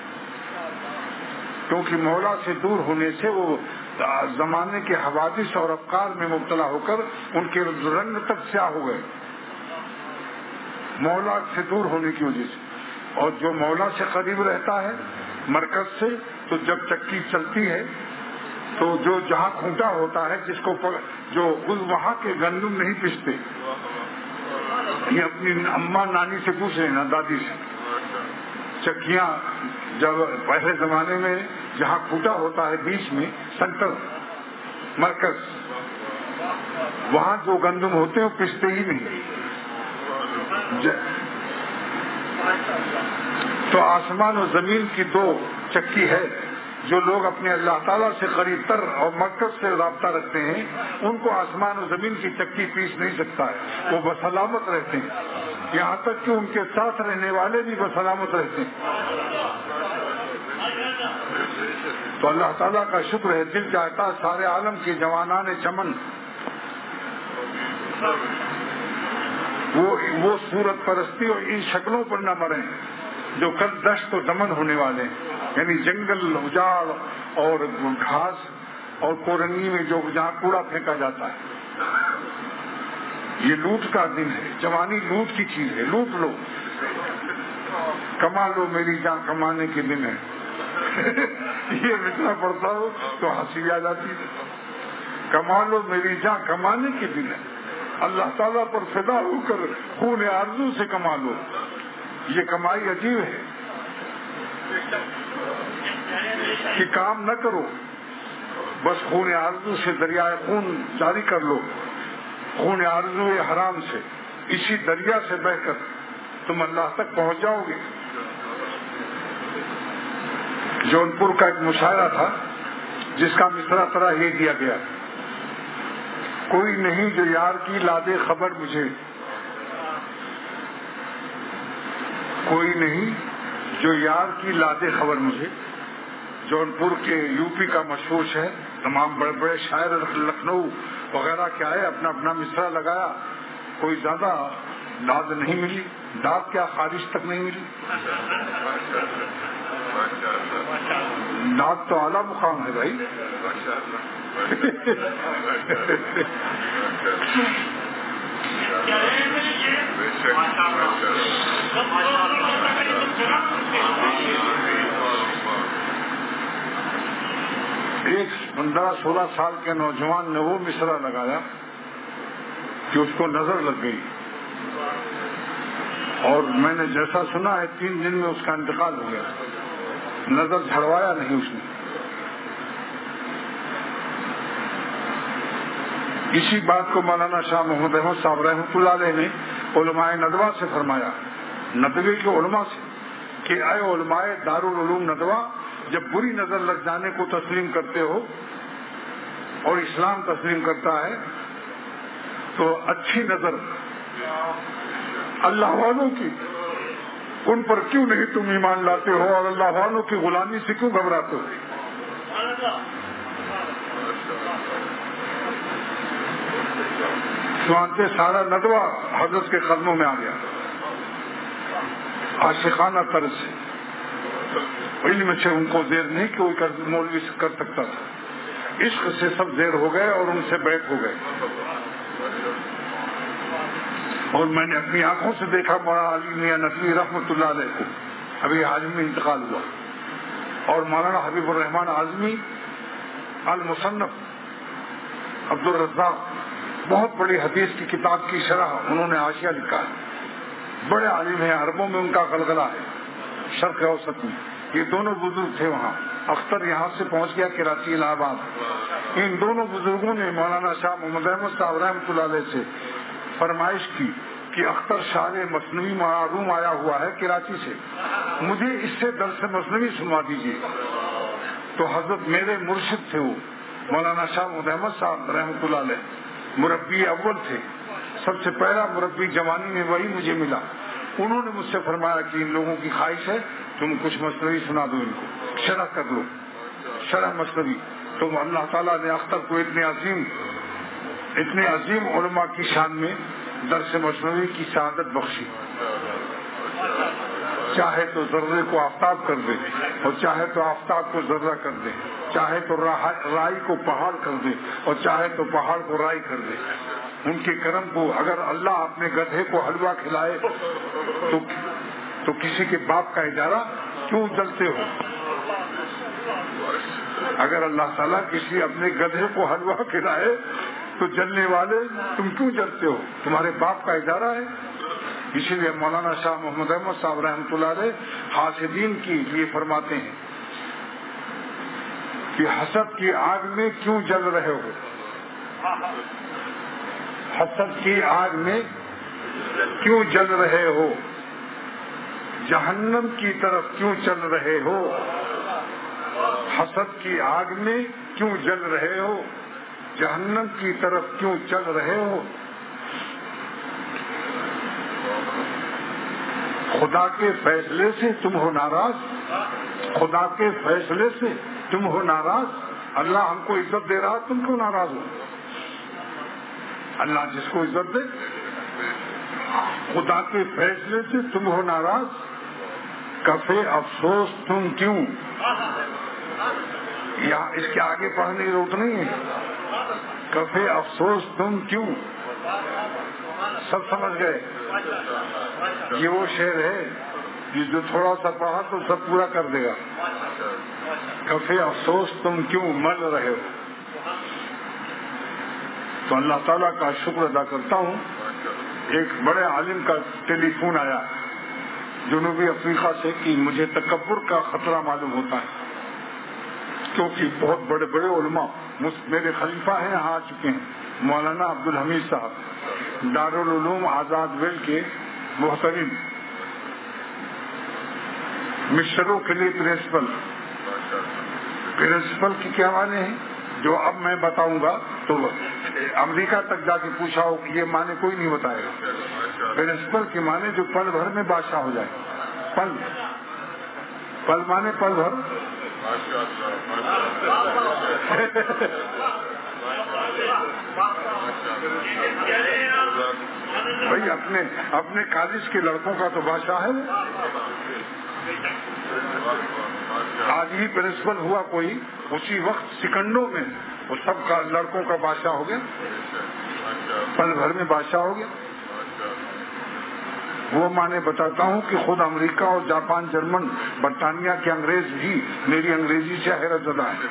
کیونکہ مولا سے دور ہونے سے وہ زمانے کے حوادث اور افکار میں مبتلا ہو کر ان کے رنگ تک سیاہ ہو گئے، مولا سے دور ہونے کی وجہ سے۔ اور جو مولا سے قریب رہتا ہے مرکز سے، تو جب چکی چلتی ہے تو جو جہاں کھوٹا ہوتا ہے، جس کو جو وہاں کے گندم نہیں پستے، یہ اپنی اماں نانی سے پوچھ لینا، دادی سے، چکیاں جب پہلے زمانے میں جہاں کھوٹا ہوتا ہے بیچ میں سینٹر مرکز، وہاں جو گندم ہوتے ہیں وہ پستے ہی نہیں۔ تو آسمان و زمین کی دو چکی ہے، جو لوگ اپنے اللہ تعالیٰ سے قریب تر اور مرکز سے رابطہ رکھتے ہیں، ان کو آسمان و زمین کی چکی پیس نہیں سکتا ہے، وہ بسلامت رہتے ہیں، یہاں تک کہ ان کے ساتھ رہنے والے بھی بسلامت رہتے ہیں۔ تو اللہ تعالیٰ کا شکر ہے، دل چاہتا سارے عالم کے جوانان چمن وہ وہ صورت پرستی اور ان شکلوں پر نہ مریں جو کل دشت و دمن ہونے والے ہیں، یعنی جنگل، اجاڑ اور گھاس اور کورنی میں جو جہاں کوڑا پھینکا جاتا ہے۔ یہ لوٹ کا دن ہے، جوانی لوٹ کی چیز ہے، لوٹ لو، کما لو میری جان کمانے کے دن ہے۔ یہ اتنا پڑھتا ہو تو ہنسی آ جاتی ہے، کما لو میری جان کمانے کے دن ہے، اللہ تعالیٰ پر فدا ہو کر خون آرزو سے کما لو۔ یہ کمائی عجیب ہے کہ کام نہ کرو، بس خون آرزو سے دریائے خون جاری کر لو، خون آرزو حرام سے، اسی دریا سے بہ کر تم اللہ تک پہنچ جاؤ گے۔ جونپور کا ایک مشاعرہ تھا جس کا مصرع طرح یہ دیا گیا، کوئی نہیں جو یار کی لادے خبر مجھے، کوئی نہیں جو یار کی لادے خبر مجھے۔ جونپور کے یو پی کا مشہور شہر، تمام بڑے بڑے شاعر لکھنؤ وغیرہ کے آئے، اپنا اپنا مصرع لگایا، کوئی زیادہ داد نہیں ملی، داد کیا خارج تک نہیں ملی، داد تو اعلیٰ مقام ہے بھائی۔ ایک پندرہ سولہ سال کے نوجوان نے وہ مصرع لگایا کہ اس کو نظر لگ گئی، اور میں نے جیسا سنا ہے تین دن میں اس کا انتقال ہو گیا، نظر جھڑوایا نہیں اس نے۔ اسی بات کو مولانا شاہ محمد احمد صاحب رحمۃ اللہ علیہ نے علماء ندوہ سے فرمایا، ندوے کے علماء سے، کہ اے علماء دارالعلوم ندوہ، جب بری نظر لگ جانے کو تسلیم کرتے ہو اور اسلام تسلیم کرتا ہے تو اچھی نظر اللہ والوں کی ان پر کیوں نہیں تم ایمان لاتے ہو اور اللہ والوں کی غلامی سے کیوں گھبراتے ہو؟ چنانچہ سارا ندوہ حضرت کے قدموں میں آ گیا، عاشقانہ طرز سے، علم سے ان کو زیر نہیں کہ کوئی مولوی کر سکتا تھا، عشق سے سب زیر ہو گئے اور ان سے بیعت ہو گئے۔ اور میں نے اپنی آنکھوں سے دیکھا مولانا علی میاں نقوی رحمۃ اللہ علیہ کو، ابھی حاجم میں انتقال ہوا، اور مولانا حبیب الرحمان اعظمی المصنف عبد الرزاق، بہت بڑی حدیث کی کتاب کی شرح انہوں نے حاشیہ لکھا ہے، بڑے عالم ہیں، عربوں میں ان کا غلغلہ ہے، شرق اوسط میں، یہ دونوں بزرگ تھے وہاں، اختر یہاں سے پہنچ گیا کراچی الہ آباد، ان دونوں بزرگوں نے مولانا شاہ محمد احمد صاحب رحمۃ اللہ علیہ سے فرمائش کی کہ اختر شاہ مصنوعی معروم آیا ہوا ہے کراچی سے، مجھے اس سے درس مصنوعی سنوا دیجیے۔ تو حضرت میرے مرشد تھے، وہ مولانا شاہ محمد احمد صاحب رحمۃ اللہ علیہ، مربی اول تھے، سب سے پہلا مربی جوانی میں وہی مجھے ملا۔ انہوں نے مجھ سے فرمایا کہ ان لوگوں کی خواہش ہے تم کچھ مصنوعی سنا دو، ان کو شرح کر لو، شرح مصنوعی۔ تو اللہ تعالیٰ نے اختر کو اتنے عظیم اتنے عظیم علماء کی شان میں درس مصنوعی کی سعادت بخشی، چاہے تو ذرے کو آفتاب کر دے اور چاہے تو آفتاب کو ذرہ کر دے، چاہے تو رائی کو پہاڑ کر دے اور چاہے تو پہاڑ کو رائی کر دے۔ ان کے کرم کو اگر اللہ اپنے گدھے کو حلوہ کھلائے تو تو کسی کے باپ کا اجارہ کیوں جلتے ہو؟ اگر اللہ تعالیٰ کسی اپنے گدھے کو حلوہ کھلائے تو جلنے والے تم کیوں جلتے ہو؟ تمہارے باپ کا اجارہ ہے۔ اسی لیے مولانا شاہ محمد احمد صاحب رحمۃ اللہ علیہ حاسدین کے لیے فرماتے ہیں کہ حسد کی آگ میں کیوں جل رہے ہو، حسد کی آگ میں کیوں جل رہے ہو، جہنم کی طرف کیوں چل رہے ہو، حسد کی آگ میں کیوں جل رہے ہو، جہنم کی طرف کیوں چل رہے ہو۔ خدا کے فیصلے سے تم ہو ناراض، خدا کے فیصلے سے تم ہو ناراض، اللہ ہم کو عزت دے رہا تم کیوں ناراض ہو؟ اللہ جس کو عزت دے، خدا کے فیصلے سے تم ہو ناراض، کفے افسوس تم کیوں۔ یا اس کے آگے پڑھنے کی ضرورت نہیں ہے، کفے افسوس تم کیوں، سب سمجھ گئے۔ یہ وہ شعر ہے یہ جو تھوڑا سا پڑھا تو سب پورا کر دے گا۔ کفے افسوس تم کیوں مل رہے ہو۔ تو اللہ تعالیٰ کا شکر ادا کرتا ہوں، ایک بڑے عالم کا ٹیلی فون آیا جنوبی افریقہ سے کہ مجھے تکبر کا خطرہ معلوم ہوتا ہے، کیونکہ بہت بڑے بڑے علماء میرے خلیفہ ہیں یہاں آ چکے ہیں، مولانا عبد الحمید صاحب دارالعلوم آزاد ویل کے محترم، مشروں کے لیے پرنسپل پرنسپل کی کیا معنی ہے جو اب میں بتاؤں گا تو امریکہ تک جا کے پوچھا ہو کہ یہ معنی کوئی نہیں بتائے گا۔ پرنسپل کے معنی جو پل بھر میں بادشاہ ہو جائے، پل پل معنی پل بھر۔ بھائی اپنے اپنے کالج کے لڑکوں کا تو بادشاہ ہے۔ آج ہی پرنسپل ہوا کوئی، اسی وقت سیکنڈوں میں وہ سب کا لڑکوں کا بادشاہ ہو گیا، پل بھر میں بادشاہ ہو گیا۔ وہ معنی بتاتا ہوں کہ خود امریکہ اور جاپان، جرمن، برطانیہ کے انگریز بھی میری انگریزی سے حیرت زدہ ہے۔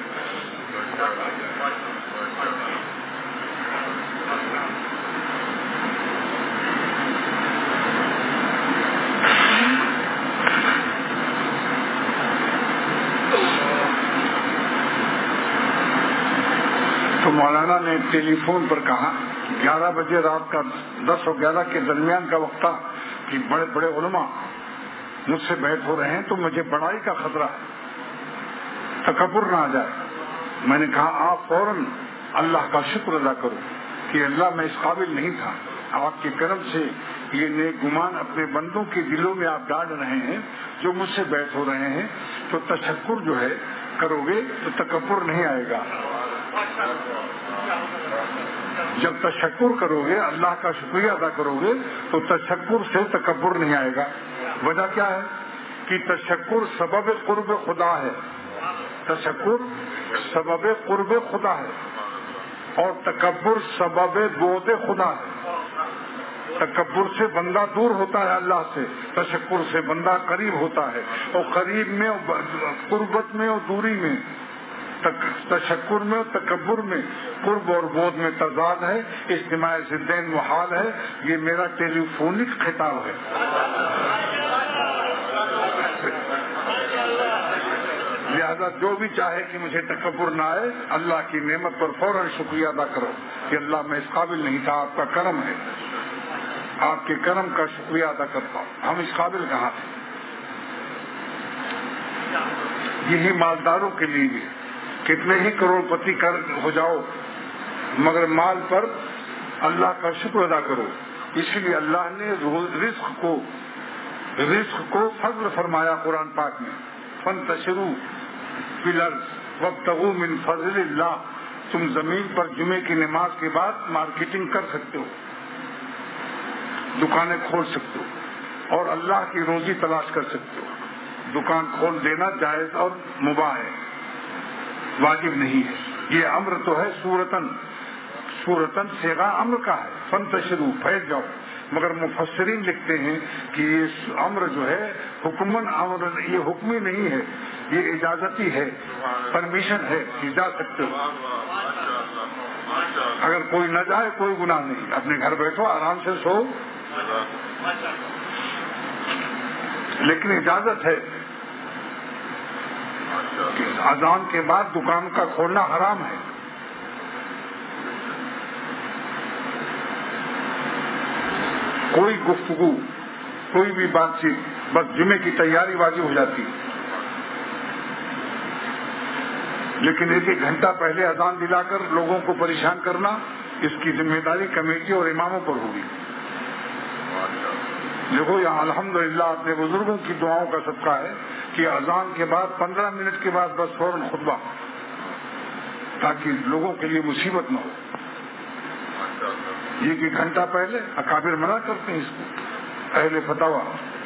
تو مولانا نے ٹیلی فون پر کہا، گیارہ بجے رات کا، دس اور گیارہ کے درمیان کا وقت تھا، کہ بڑے بڑے علماء مجھ سے بیعت ہو رہے ہیں تو مجھے بڑائی کا خطرہ ہے، تکبر نہ آ جائے۔ میں نے کہا آپ فوراً اللہ کا شکر ادا کرو کہ اللہ میں اس قابل نہیں تھا، آپ کے کرم سے یہ نیک گمان اپنے بندوں کے دلوں میں آپ ڈال رہے ہیں جو مجھ سے بیعت ہو رہے ہیں، تو تشکر جو ہے کرو گے تو تکبر نہیں آئے گا۔ جب تشکر کرو گے، اللہ کا شکریہ ادا کرو گے تو تشکر سے تکبر نہیں آئے گا۔ وجہ کیا ہے کہ تشکر سبب قرب خدا ہے، تشکر سبب قرب خدا ہے، اور تکبر سبب بعد خدا ہے۔ تکبر سے بندہ دور ہوتا ہے اللہ سے، تشکر سے بندہ قریب ہوتا ہے، اور قریب میں قربت میں اور دوری میں، تشکر میں اور تکبر میں، قرب اور بعد میں تضاد ہے، اجتماع ضدین محال ہے۔ یہ میرا ٹیلی فونک خطاب ہے۔ لہذا جو بھی چاہے کہ مجھے تکبر نہ آئے، اللہ کی نعمت پر فوراً شکریہ ادا کرو کہ اللہ میں اس قابل نہیں تھا، آپ کا کرم ہے، آپ کے کرم کا شکریہ ادا کرتا ہوں۔ ہم اس قابل کہاں تھے؟ یہی مالداروں کے لیے بھی، کتنے ہی کروڑ پتی کر ہو جاؤ مگر مال پر اللہ کا شکر ادا کرو۔ اس لیے اللہ نے رزق کو رزق کو فضل فرمایا قرآن پاک میں، فانتشروا فی الارض وابتغوا من فضل اللہ۔ تم زمین پر جمعے کی نماز کے بعد مارکیٹنگ کر سکتے ہو، دکانیں کھول سکتے ہو، اور اللہ کی روزی تلاش کر سکتے ہو۔ دکان کھول دینا جائز اور مباح ہے، واجب نہیں ہے۔ یہ امر تو ہے صورتن صورتن صیغہ امر کا ہے، فانتشروا پھیل جاؤ، مگر مفسرین لکھتے ہیں کہ یہ امر جو ہے حکمن امر، یہ حکمی نہیں ہے، یہ اجازتی ہے، پرمیشن ہے کہ جا سکتے ہو۔ اگر کوئی نہ جائے کوئی گناہ نہیں، اپنے گھر بیٹھو آرام سے سو، لیکن اجازت ہے کہ اذان کے بعد دکان کا کھولنا حرام ہے۔ کوئی گفتگو، کوئی بھی بات چیت، بس جمعے کی تیاری واجب ہو جاتی ہے، لیکن ایک ایک گھنٹہ پہلے اذان دلا کر لوگوں کو پریشان کرنا، اس کی ذمہ داری کمیٹی اور اماموں پر ہوگی۔ دیکھو یہاں الحمدللہ اپنے بزرگوں کی دعاؤں کا صدقہ ہے کہ اذان کے بعد پندرہ منٹ کے بعد بس فوراً خطبہ، تاکہ لوگوں کے لیے مصیبت نہ ہو۔ یہ کہ گھنٹہ پہلے اکابر منع کرتے ہیں اس کو، اہل فتاوی۔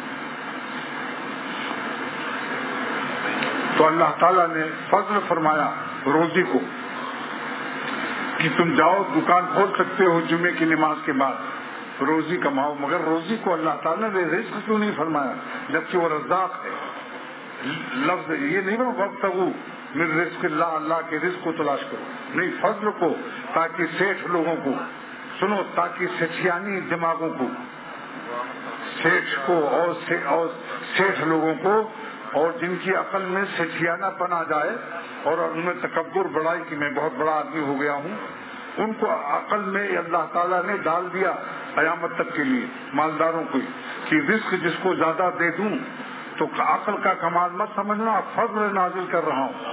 تو اللہ تعالیٰ نے فضل فرمایا روزی کو کہ تم جاؤ دکان کھول سکتے ہو جمعے کی نماز کے بعد، روزی کماؤ، مگر روزی کو اللہ تعالیٰ نے رزق کیوں نہیں فرمایا جبکہ وہ رزاق ہے؟ لفظ یہ نہیں ہو وابتغوا من رزق اللہ، اللہ کے رزق کو تلاش کرو، نہیں، فضل کو، تاکہ سیٹھ لوگوں کو سنو، تاکہ سیٹھیانی دماغوں کو، سیٹھ کو اور سیٹھ لوگوں کو، اور جن کی عقل میں سیٹھیانہ پن آ جائے اور ان میں تکبر بڑائی کہ میں بہت بڑا آدمی ہو گیا ہوں، ان کو عقل میں اللہ تعالیٰ نے ڈال دیا قیامت تک کے لیے مالداروں کو کہ رزق جس کو زیادہ دے دوں تو عقل کا کمال مت سمجھنا، فضل نازل کر رہا ہوں۔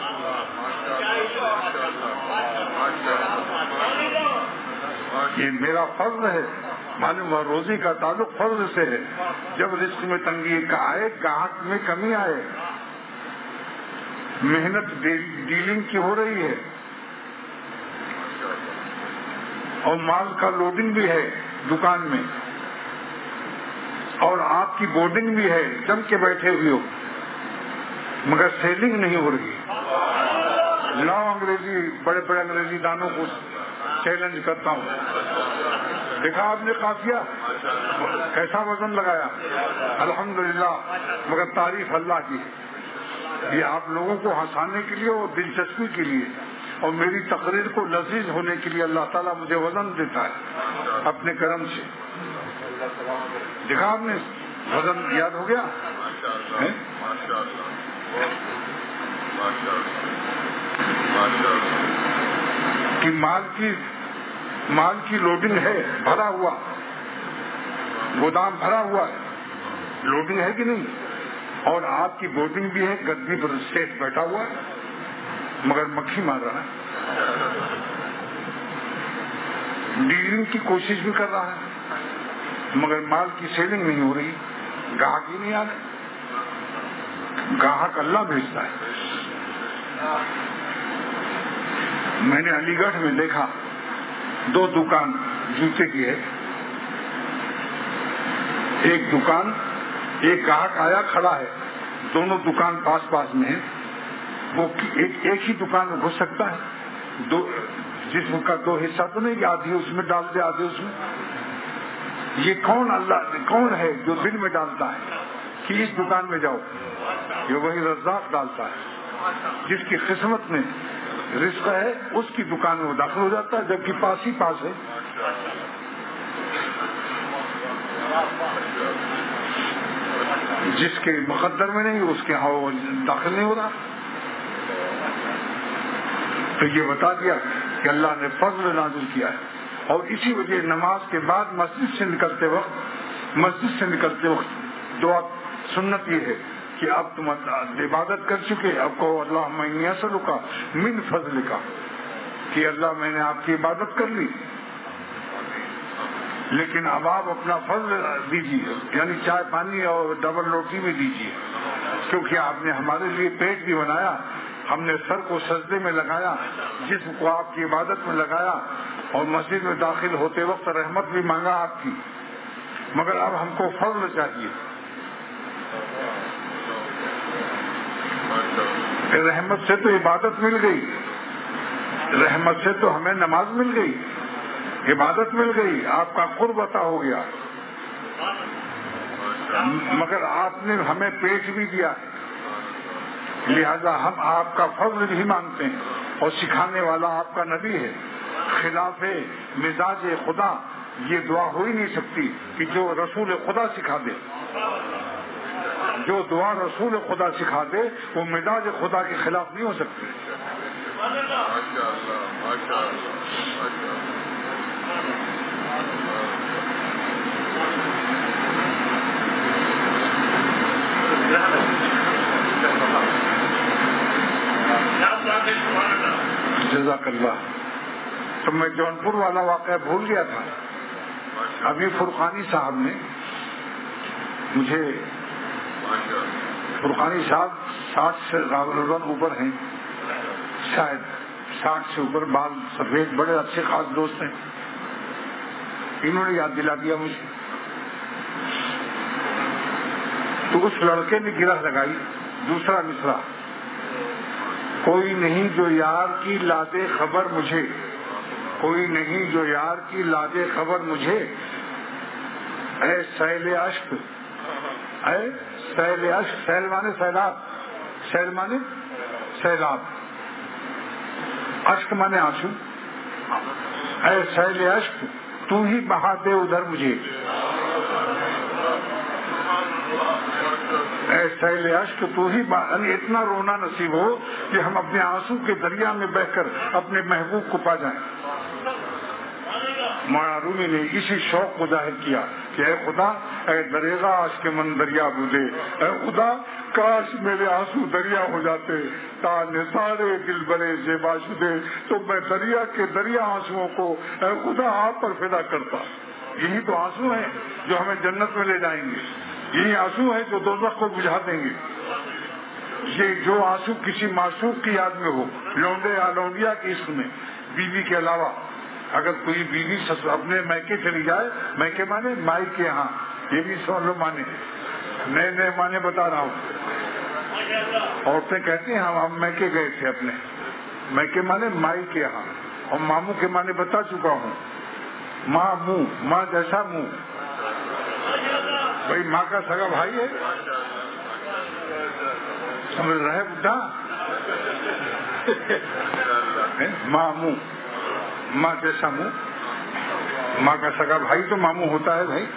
یہ میرا فضل ہے، معلوم ہے روزی کا تعلق فضل سے ہے۔ جب رزق میں تنگی کا آئے، گاہک میں کمی آئے، محنت ڈیلنگ کی ہو رہی ہے اور مال کا لوڈنگ بھی ہے دکان میں، اور آپ کی بورڈنگ بھی ہے، جم کے بیٹھے ہوئے ہو، مگر سیلنگ نہیں ہو رہی۔ لاؤ انگریزی، بڑے بڑے انگریزی دانوں کو چیلنج کرتا ہوں، دیکھا آپ نے قافیہ کیسا وزن لگایا، الحمدللہ، مگر تعریف اللہ کی ہے۔ یہ آپ لوگوں کو ہنسانے کے لیے اور دلچسپی کے لیے اور میری تقریر کو لذیذ ہونے کے لیے اللہ تعالیٰ مجھے وزن دیتا ہے اپنے کرم سے۔ دیکھا آپ نے وزن یاد ہو گیا؟ کہ مال کی مال کی لوڈنگ ہے، بھرا ہوا گودام بھرا ہوا ہے، لوڈنگ ہے کہ نہیں، اور آپ کی بورڈنگ بھی ہے، گدی پر سیٹ بیٹھا ہوا ہے مگر مکھی مار رہا ہے، ڈیلنگ کی کوشش بھی کر رہا ہے مگر مال کی سیلنگ نہیں ہو رہی، گاہک ہی نہیں آ رہے، گاہک اللہ بھیجتا ہے۔ میں نے علی گڑھ میں دیکھا دو دکان جوتے کی ہے، ایک دکان ایک گاہک آیا کھڑا ہے، دونوں دکان پاس پاس میں ہے، وہ ایک ایک ہی دکان میں گھس سکتا ہے، دو جسم کا دو حصہ تو نہیں کہ آدھی اس میں ڈال دے آدھی اس میں۔ یہ کون اللہ کون ہے جو دل میں ڈالتا ہے کہ اس دکان میں جاؤ؟ یہ وہی رزاق ڈالتا ہے، جس کی قسمت میں رزق ہے اس کی دکان میں وہ داخل ہو جاتا ہے، جبکہ پاس ہی پاس ہے۔ جس کے مقدر میں نہیں اس کے ہاں وہ داخل نہیں ہو رہا۔ تو یہ بتا دیا کہ اللہ نے فضل نازل کیا ہے، اور اسی وجہ نماز کے بعد مسجد سے نکلتے وقت مسجد سے نکلتے وقت دعا سنت یہ ہے کہ اب تم عبادت کر چکے، اب کہو اللہم انی اسألک من فضلک، کہ اللہ میں نے آپ کی عبادت کر لی لیکن اب آپ اپنا فضل دیجیے، یعنی چائے پانی اور ڈبل روٹی بھی دیجیے، کیونکہ آپ نے ہمارے لیے پیٹ بھی بنایا، ہم نے سر کو سجدے میں لگایا، جسم کو آپ کی عبادت میں لگایا، اور مسجد میں داخل ہوتے وقت رحمت بھی مانگا آپ کی، مگر اب ہم کو فضل چاہیے۔ رحمت سے تو عبادت مل گئی، رحمت سے تو ہمیں نماز مل گئی، عبادت مل گئی، آپ کا قرب عطا ہو گیا، مگر آپ نے ہمیں پیٹ بھی دیا، لہذا ہم آپ کا فضل بھی مانگتے ہیں، اور سکھانے والا آپ کا نبی ہے۔ خلاف مزاج خدا یہ دعا ہو ہی نہیں سکتی کہ جو رسول خدا سکھا دے، جو دعا رسول خدا سکھا دے وہ مزاج خدا کے خلاف نہیں ہو سکتی۔ جزاک اللہ۔ تو میں جونپور والا واقعہ بھول گیا تھا، ابھی فرقانی صاحب نے مجھے، فرقانی صاحب ساٹھ سے غالباً اوپر ہیں، شاید ساٹھ سے اوپر، بال سفید، بڑے اچھے خاص دوست ہیں، انہوں نے یاد دلا دیا مجھے۔ تو اس لڑکے نے گرہ لگائی دوسرا مصرع، کوئی نہیں جو یار کی لادے خبر مجھے، کوئی نہیں جو یار کی لادے خبر مجھے، اے سیل اشک، اے سیل اشک، سیل مانے سیلاب، سیل مانے سیلاب، اشک مانے آنسو، اے سیل اشک تو ہی بہا دے ادھر مجھے، اے سیل اشک تو ہی، یعنی اتنا رونا نصیب ہو کہ ہم اپنے آنسو کے دریا میں بہ کر اپنے محبوب کو پا جائیں۔ مولانا رومی نے اسی شوق کو ظاہر کیا کہ اے خدا، اے دریغا عشق من دریا بودے، اے خدا کاش میرے آنسو دریا ہو جاتے، تا نثارے دل برے زیبا شدے، تو میں دریا کے دریا آنسوؤں کو اے خدا آپ پر فدا کرتا۔ یہی تو آنسو ہیں جو ہمیں جنت میں لے جائیں گے، یہی آنسو ہیں جو دوزخ کو بجھا دیں گے۔ یہ جو آنسو کسی معشوق کی یاد میں ہو، لونڈے یا لونڈیا کی عشق میں، بیوی کے علاوہ، اگر کوئی بیوی اپنے میکے چلی جائے، میکے مانے مائی کے یہاں، یہ بھی سو لو مانے، نئے نئے مانے بتا رہا ہوں۔ عورتیں کہتی ہیں ہم میکے گئے تھے اپنے، میکے مانے مائی کے یہاں، اور ماموں کے مانے بتا چکا ہوں، ماں منہ، ماں جیسا منہ، بھائی ماں کا سگا بھائی ہے، سمجھ رہے بڈھا، ماں منہ، ماں جیسا منہ، ماں کا سگا بھائی تو ماموں ہوتا ہے بھائی،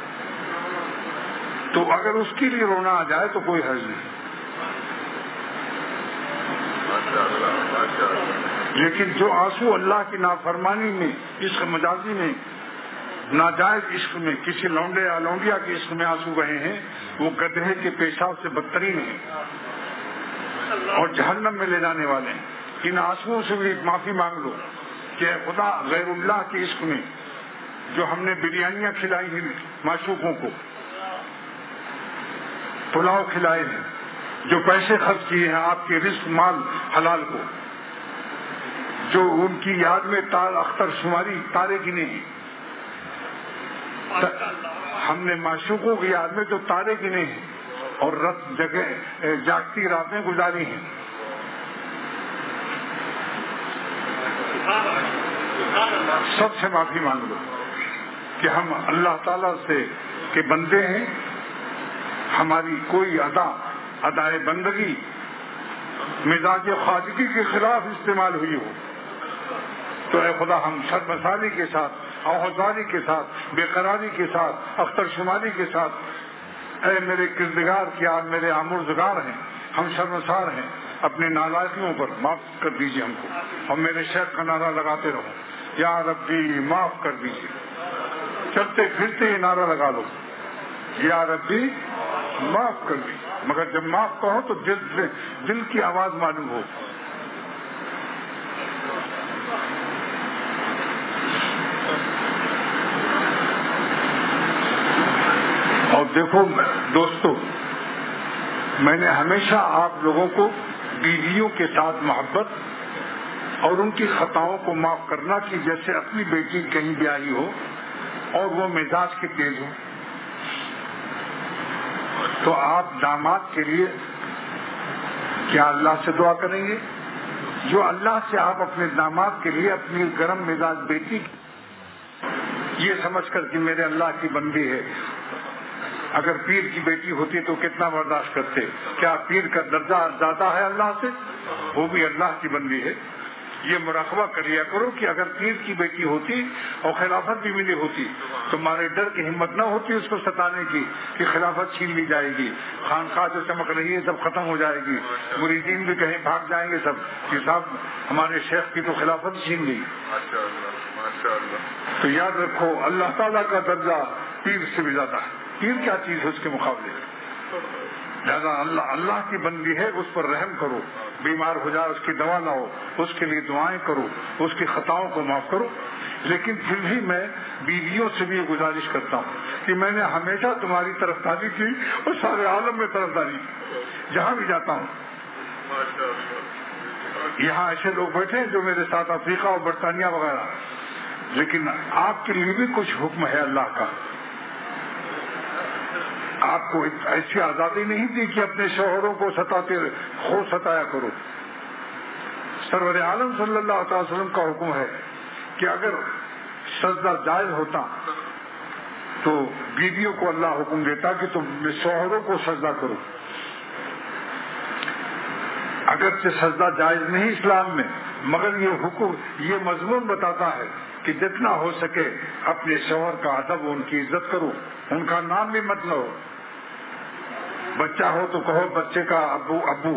تو اگر اس کے لیے رونا آ جائے تو کوئی حرج نہیں۔ لیکن جو آنسو اللہ کی نافرمانی میں، عشق مجازی میں، ناجائز عشق میں، کسی لونڈے یا لونڈیا کے عشق میں آنسو بہے ہیں، وہ گدھے کے پیشاب سے بدترین ہیں اور جہنم میں لے جانے والے ہیں. ان آنسوؤں سے بھی معافی مانگ لو کہ خدا غیر اللہ کے عشق میں جو ہم نے بریانیاں کھلائی ہیں معشوقوں کو، پلاؤ کھلائے ہیں، جو پیسے خرچ کیے ہیں آپ کے رزق مال حلال کو، جو ان کی یاد میں تار اختر شماری تارے گنے ہیں، ہم نے معشوقوں کی یاد میں جو تارے گنے ہیں اور رات جگہ جاگتی راتیں گزاری ہیں. سب سے معافی مانگ لو کہ ہم اللہ تعالی سے کے بندے ہیں، ہماری کوئی ادا ادائے بندگی مزاج خواجگی کے خلاف استعمال ہوئی ہو تو اے خدا ہم شرمساری کے ساتھ، اوزاری کے ساتھ، بے قراری کے ساتھ، اختر شماری کے ساتھ، اے میرے کردگار کیا آپ میرے آمرزگار ہیں، ہم شرمسار ہیں، اپنے نالائقیوں پر معاف کر دیجیے ہم کو، اور میرے شیخ کا نعرہ لگاتے رہو یا ربی معاف کر دیجیے. چلتے پھرتے یہ نعرہ لگا لو یا ربی معاف کر دیجیے، مگر جب معاف کہو تو دل سے دل کی آواز معلوم ہو. اور دیکھو دوستو، میں نے ہمیشہ آپ لوگوں کو بیویوں کے ساتھ محبت اور ان کی خطاؤں کو معاف کرنا کی جیسے اپنی بیٹی کہیں بیاہی ہو اور وہ مزاج کے تیز ہو، تو آپ داماد کے لیے کیا اللہ سے دعا کریں گے؟ جو اللہ سے آپ اپنے داماد کے لیے اپنی گرم مزاج بیٹی یہ سمجھ کر کہ میرے اللہ کی بندی ہے، اگر پیر کی بیٹی ہوتی تو کتنا برداشت کرتے، کیا پیر کا درجہ زیادہ ہے اللہ سے؟ وہ بھی اللہ کی بندی ہے. یہ مراقبہ کریا کرو کہ اگر پیر کی بیٹی ہوتی اور خلافت بھی ملی ہوتی تو ہمارے ڈر کی ہمت نہ ہوتی اس کو ستانے کی کہ خلافت چھین لی جائے گی، خانقاہ جو چمک رہی ہے سب ختم ہو جائے گی، مریدین بھی کہیں بھاگ جائیں گے سب کہ صاحب ہمارے شیخ کی تو خلافت چھین لی. تو یاد رکھو اللہ تعالیٰ کا درجہ پیر سے بھی زیادہ ہے. پیر کیا چیز ہے اس کے مقابلے؟ لہذا اللہ اللہ کی بندی ہے، اس پر رحم کرو، بیمار ہو جائے اس کی دوا لاؤ، اس کے لیے دعائیں کرو، اس کی خطاؤں کو معاف کرو. لیکن پھر بھی میں بیویوں سے بھی یہ گزارش کرتا ہوں کہ میں نے ہمیشہ تمہاری طرفداری کی اور سارے عالم میں طرفداری کی، جہاں بھی جاتا ہوں. یہاں ایسے لوگ بیٹھے ہیں جو میرے ساتھ افریقہ اور برطانیہ وغیرہ، لیکن آپ کے لیے بھی کچھ حکم ہے اللہ کا. آپ کو ایسی آزادی نہیں دی کہ اپنے شوہروں کو ستاتے خود ستایا کرو. سرور عالم صلی اللہ تعالی وسلم کا حکم ہے کہ اگر سجدہ جائز ہوتا تو بیویوں کو اللہ حکم دیتا کہ تم شوہروں کو سجدہ کرو. اگرچہ سجدہ جائز نہیں اسلام میں، مگر یہ حکم یہ مضمون بتاتا ہے کہ جتنا ہو سکے اپنے شوہر کا ادب، ان کی عزت کرو، ان کا نام بھی مت لو. بچہ ہو تو کہو بچے کا ابو ابو.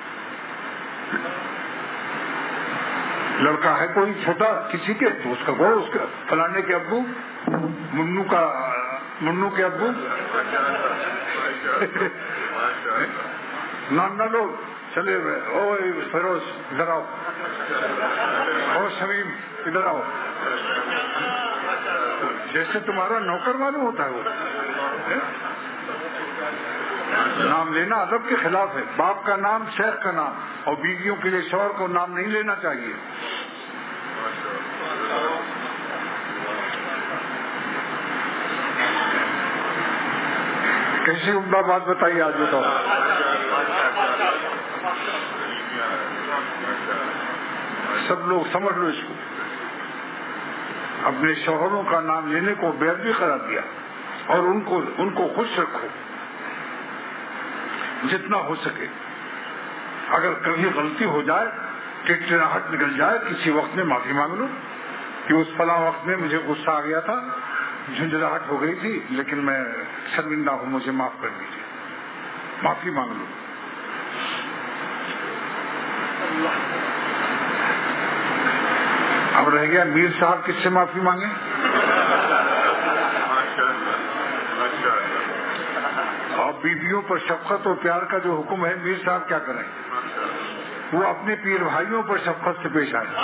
لڑکا ہے کوئی چھوٹا کسی کے تو اس کا کہو اس کا فلانے کے ابو، منو کا منو کے ابو. نام نہ لو، چلے او فیروز ادھر آؤ، او شمیم ادھر آؤ، جیسے تمہارا نوکر معلوم ہوتا ہے. وہ نام لینا ادب کے خلاف ہے. باپ کا نام، شیخ کا نام، اور بیویوں کے لیے شوہر کو نام نہیں لینا چاہیے. کیسی عمدہ بات بتائیے آج بتاؤ. سب لوگ سمجھ لو اس کو. اپنے شوہروں کا نام لینے کو بے ادبی قرار دیا اور ان کو ان کو خوش رکھو جتنا ہو سکے. اگر کبھی غلطی ہو جائے، ٹٹراہٹ نکل جائے، کسی وقت میں معافی مانگ لو کہ اس فلاں وقت میں مجھے غصہ آ گیا تھا، جھنجھلاہٹ ہو گئی تھی، لیکن میں شرمندہ ہوں، مجھے معاف کر دیجیے. معافی مانگ لو. اب رہ گیا میر صاحب کس سے معافی مانگے؟ اور بیویوں پر شفقت اور پیار کا جو حکم ہے میر صاحب کیا کریں؟ وہ اپنے پیر بھائیوں پر شفقت سے پیش آئے.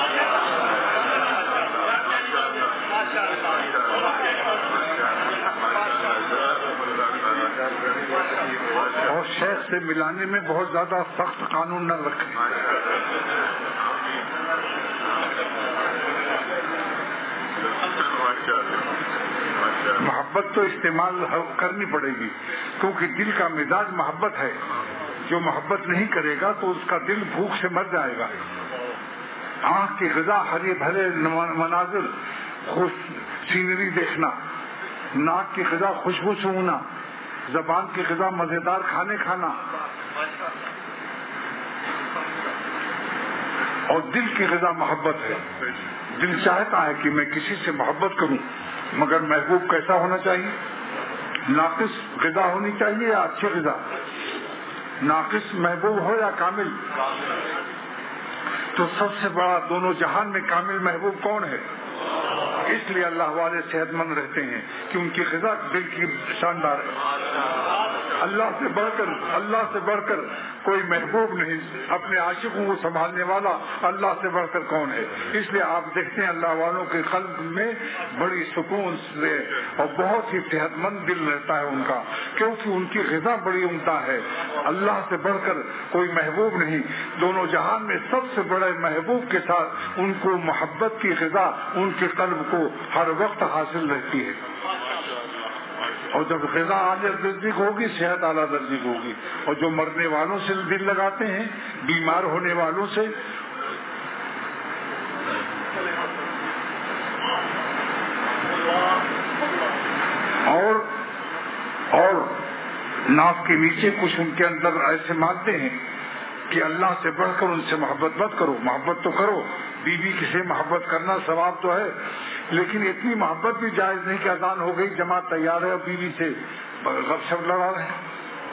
اور شیخ سے ملانے میں بہت زیادہ سخت قانون نہ رکھیں. محبت تو استعمال کرنی پڑے گی کیونکہ دل کا مزاج محبت ہے. جو محبت نہیں کرے گا تو اس کا دل بھوک سے مر جائے گا. آنکھ کی غذا ہرے بھرے مناظر خوش سینری دیکھنا، ناک کی غذا خوشبو سونگنا، زبان کی غذا مزیدار کھانے کھانا، اور دل کی غذا محبت ہے. دل چاہتا ہے کہ میں کسی سے محبت کروں، مگر محبوب کیسا ہونا چاہیے؟ ناقص غذا ہونی چاہیے یا اچھی غذا؟ ناقص محبوب ہو یا کامل؟ تو سب سے بڑا دونوں جہان میں کامل محبوب کون ہے؟ اس لیے اللہ والے صحت مند رہتے ہیں کہ ان کی غذا دل کی شاندار ہے. اللہ سے بڑھ کر اللہ سے بڑھ کر کوئی محبوب نہیں. اپنے عاشقوں کو سنبھالنے والا اللہ سے بڑھ کر کون ہے؟ اس لیے آپ دیکھتے ہیں اللہ والوں کے قلب میں بڑی سکون سے اور بہت ہی صحت مند دل رہتا ہے ان کا، کیونکہ ان کی غذا بڑی عمدہ ہے. اللہ سے بڑھ کر کوئی محبوب نہیں. دونوں جہان میں سب سے بڑے محبوب کے ساتھ ان کو محبت کی غذا ان کے قلب کو ہر وقت حاصل رہتی ہے. اور جب غذا اعلیٰ درجے کی ہوگی صحت اعلیٰ درجے کی ہوگی. اور جو مرنے والوں سے دل لگاتے ہیں، بیمار ہونے والوں سے، اور اور ناف کے نیچے کچھ ان کے اندر ایسے مادے ہیں کہ اللہ سے بڑھ کر ان سے محبت مت کرو. محبت تو کرو، بیوی بی سے محبت کرنا ثواب تو ہے، لیکن اتنی محبت بھی جائز نہیں کہ اذان ہو گئی جماعت تیار ہے اور بیوی سے غب شپ لڑا رہے ہیں.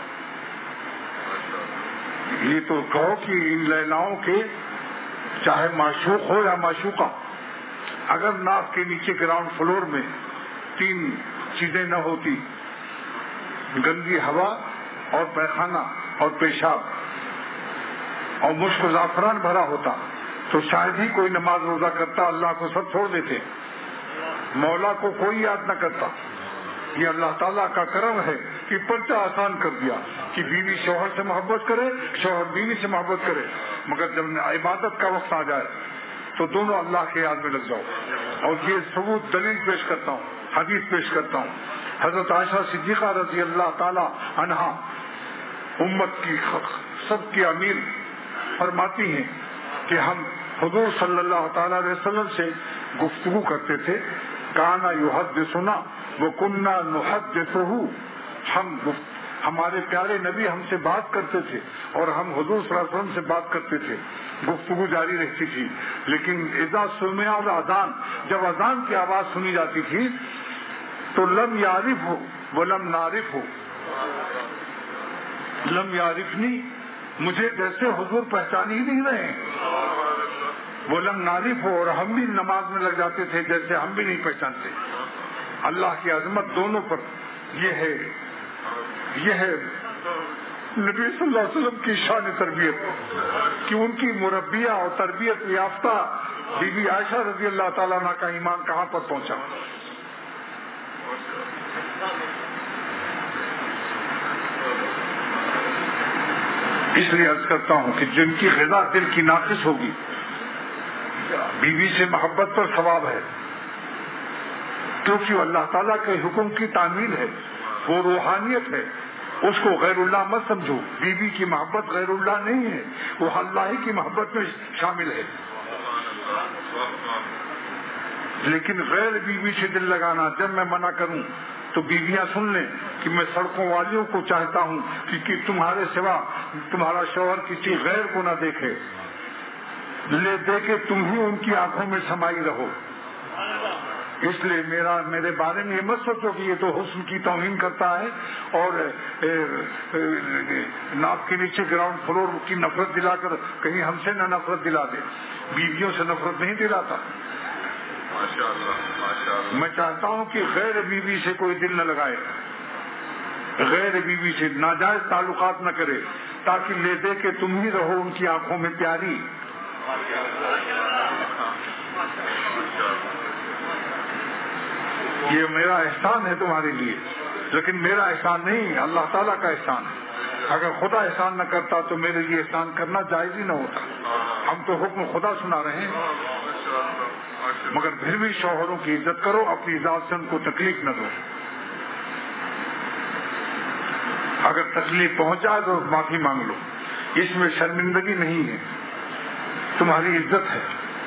یہ تو کہو کہ ان لیلاؤں کے چاہے معشوق ہو یا معشوقہ، اگر ناف کے نیچے گراؤنڈ فلور میں تین چیزیں نہ ہوتی، گندی ہوا اور پیخانہ اور پیشاب اور مشک و زعفران بھرا ہوتا، تو شاید ہی کوئی نماز روزہ کرتا. اللہ کو سب چھوڑ دیتے، مولا کو کوئی یاد نہ کرتا. یہ اللہ تعالیٰ کا کرم ہے کہ پرچہ آسان کر دیا کہ بیوی شوہر سے محبت کرے، شوہر بیوی سے محبت کرے، مگر جب عبادت کا وقت آ جائے تو دونوں اللہ کے یاد میں لگ جاؤ. اور یہ ثبوت دلیل پیش کرتا ہوں، حدیث پیش کرتا ہوں. حضرت عائشہ صدیقہ رضی اللہ تعالی عنہا امت کی سب کی امیر فرماتی ہیں کہ ہم حضور صلی اللہ تعالی علیہ وسلم سے گفتگو کرتے تھے. کانا یحدثنا وکنا نحدثہ، ہم ہمارے پیارے نبی ہم سے بات کرتے تھے اور ہم حضور صلی اللہ علیہ وسلم سے بات کرتے تھے. گفتگو جاری رہتی تھی. لیکن اذا سمع الاذان، جب اذان کی آواز سنی جاتی تھی تو لم یعرف ہو ولم نعرف ہو، لم یعرفنی، مجھے جیسے حضور پہچان ہی نہیں رہے، وہ لم نعرف ہو، اور ہم بھی نماز میں لگ جاتے تھے جیسے ہم بھی نہیں پہچانتے. اللہ کی عظمت دونوں پر یہ ہے، یہ ہے نبی صلی اللہ علیہ وسلم کی شان تربیت کہ ان کی مربیہ اور تربیت یافتہ بی بی عائشہ رضی اللہ تعالیٰ عنہ کا ایمان کہاں پر پہنچا. اس لیے عرض کرتا ہوں کہ جن کی غذا دل کی ناقص ہوگی، بیوی سے محبت پر ثواب ہے، کیونکہ اللہ تعالیٰ کے حکم کی تعمیل ہے، وہ روحانیت ہے. اس کو غیر اللہ مت سمجھو. بیوی کی محبت غیر اللہ نہیں ہے، وہ اللہ ہی کی محبت میں شامل ہے. لیکن غیر بیوی سے دل لگانا، جب میں منع کروں تو بیویاں سن لیں کہ میں سڑکوں والیوں کو چاہتا ہوں کہ تمہارے سوا تمہارا شوہر کسی غیر کو نہ دیکھے، لے دے کے تم ہی ان کی آنکھوں میں سمائی رہو. اس لیے میرا میرے بارے میں یہ مت سوچو کہ یہ تو حسن کی توہین کرتا ہے اور ناپ کے نیچے گراؤنڈ فلور کی نفرت دلا کر کہیں ہم سے نہ نفرت دلا دے. بیویوں سے نفرت نہیں دلاتا. میں چاہتا ہوں کہ غیر بیوی سے کوئی دل نہ لگائے، غیر بیوی سے ناجائز تعلقات نہ کرے، تاکہ لے دے کہ تم ہی رہو ان کی آنکھوں میں پیاری۔ یہ میرا احسان ہے تمہارے لیے، لیکن میرا احسان نہیں، اللہ تعالیٰ کا احسان ہے۔ اگر خدا احسان نہ کرتا تو میرے لیے احسان کرنا جائز ہی نہ ہوتا۔ ہم تو حکم خدا سنا رہے ہیں، مگر پھر بھی شوہروں کی عزت کرو، اپنی ذات سے ان کو تکلیف نہ دو۔ اگر تکلیف پہنچا تو معافی مانگ لو، اس میں شرمندگی نہیں ہے، تمہاری عزت ہے۔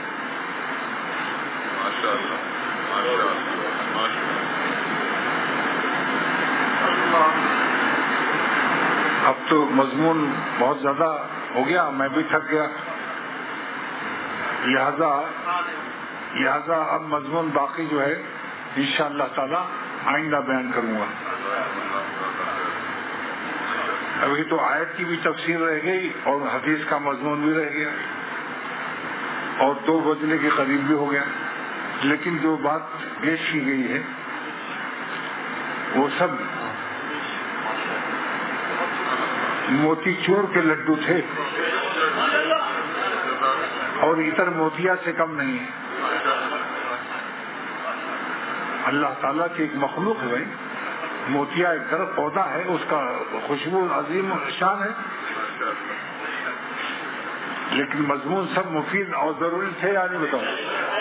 اب تو مضمون بہت زیادہ ہو گیا، میں بھی تھک گیا، لہذا لہذا اب مضمون باقی جو ہے انشاءاللہ تعالی آئندہ بیان کروں گا۔ ابھی تو آیت کی بھی تفسیر رہ گئی اور حدیث کا مضمون بھی رہ گیا اور دو بجنے کے قریب بھی ہو گیا، لیکن جو بات پیش کی گئی ہے وہ سب موتی چور کے لڈو تھے اور اتر موتیا سے کم نہیں ہے۔ اللہ تعالیٰ کی ایک مخلوق ہے بھائی، موتیا ایک طرف پودا ہے، اس کا خوشبو عظیم شان ہے، لیکن مضمون سب مفید اور ضروری تھے، یعنی بتاؤ۔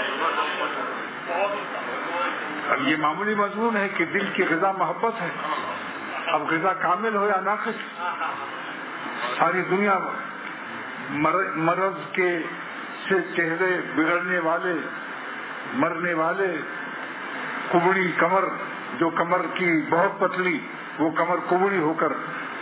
اب یہ معمولی مضمون ہے کہ دل کی غذا محبت ہے، اب غذا کامل ہو یا ناقص، ساری دنیا مرض کے سے چہرے بگڑنے والے، مرنے والے، کبڑی کمر، جو کمر کی بہت پتلی وہ کمر کبڑی ہو کر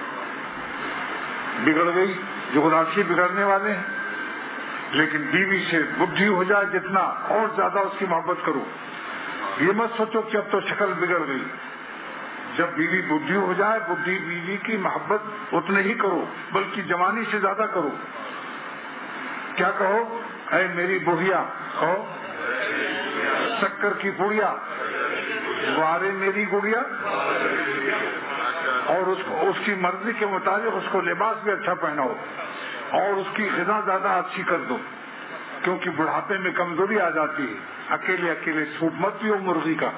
بگڑ گئی، جو راشی بگڑنے والے ہیں، لیکن بیوی سے بدھی ہو جائے جتنا اور زیادہ اس کی محبت کرو۔ یہ مت سوچو کہ اب تو شکل بگڑ گئی، جب بیوی بدھی ہو جائے بدھی بیوی کی محبت اتنے ہی کرو، بلکہ جوانی سے زیادہ کرو۔ کیا کہو؟ اے میری بڑھیا، کہو شکر کی پڑیا، وارے میری گڑیا، اور اس کو اس کی مرضی کے مطابق اس کو لباس بھی اچھا پہناؤ اور اس کی غذا زیادہ اچھی کر دو، کیونکہ بڑھاپے میں کمزوری آ جاتی ہے۔ اکیلے اکیلے سوپ مت پیو مرغی کا۔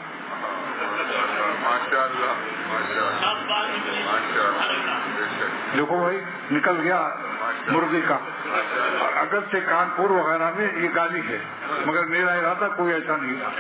دیکھو بھائی نکل گیا مرغی کا، اگرچہ کانپور وغیرہ میں یہ گالی ہے، مگر میرا ارادہ کوئی ایسا نہیں تھا۔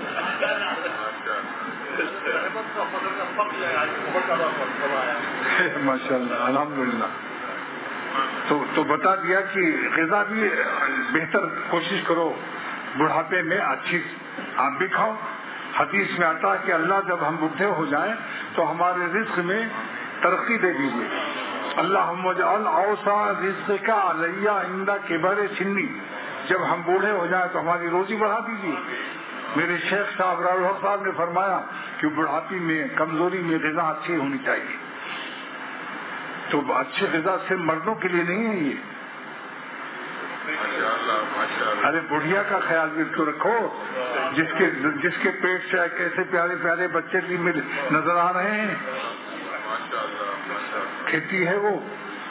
ماشاء اللہ، الحمدللہ۔ تو تو بتا دیا کہ غذا بھی بہتر کوشش کرو، بڑھاپے میں اچھی آپ بھی کھاؤ۔ حدیث میں آتا ہے کہ اللہ جب ہم بوڑھے ہو جائیں تو ہمارے رزق میں ترقی دے دیجیے۔ اللہم اجعل اوسع رزقک علی عند کبر سنی، جب ہم بوڑھے ہو جائیں تو ہماری روزی بڑھا دیجیے۔ میرے شیخ صاحب راؤل حق صاحب نے فرمایا کہ بڑھاپی میں کمزوری میں غذا اچھی ہونی چاہیے، تو اچھی غذا صرف مردوں کے لیے نہیں ہے یہ، ارے بڑھیا کا خیال بھی تو رکھو، جس کے جس کے پیٹ سے کیسے پیارے پیارے بچے بھی نظر آ رہے ہیں، کھیتی ہے وہ،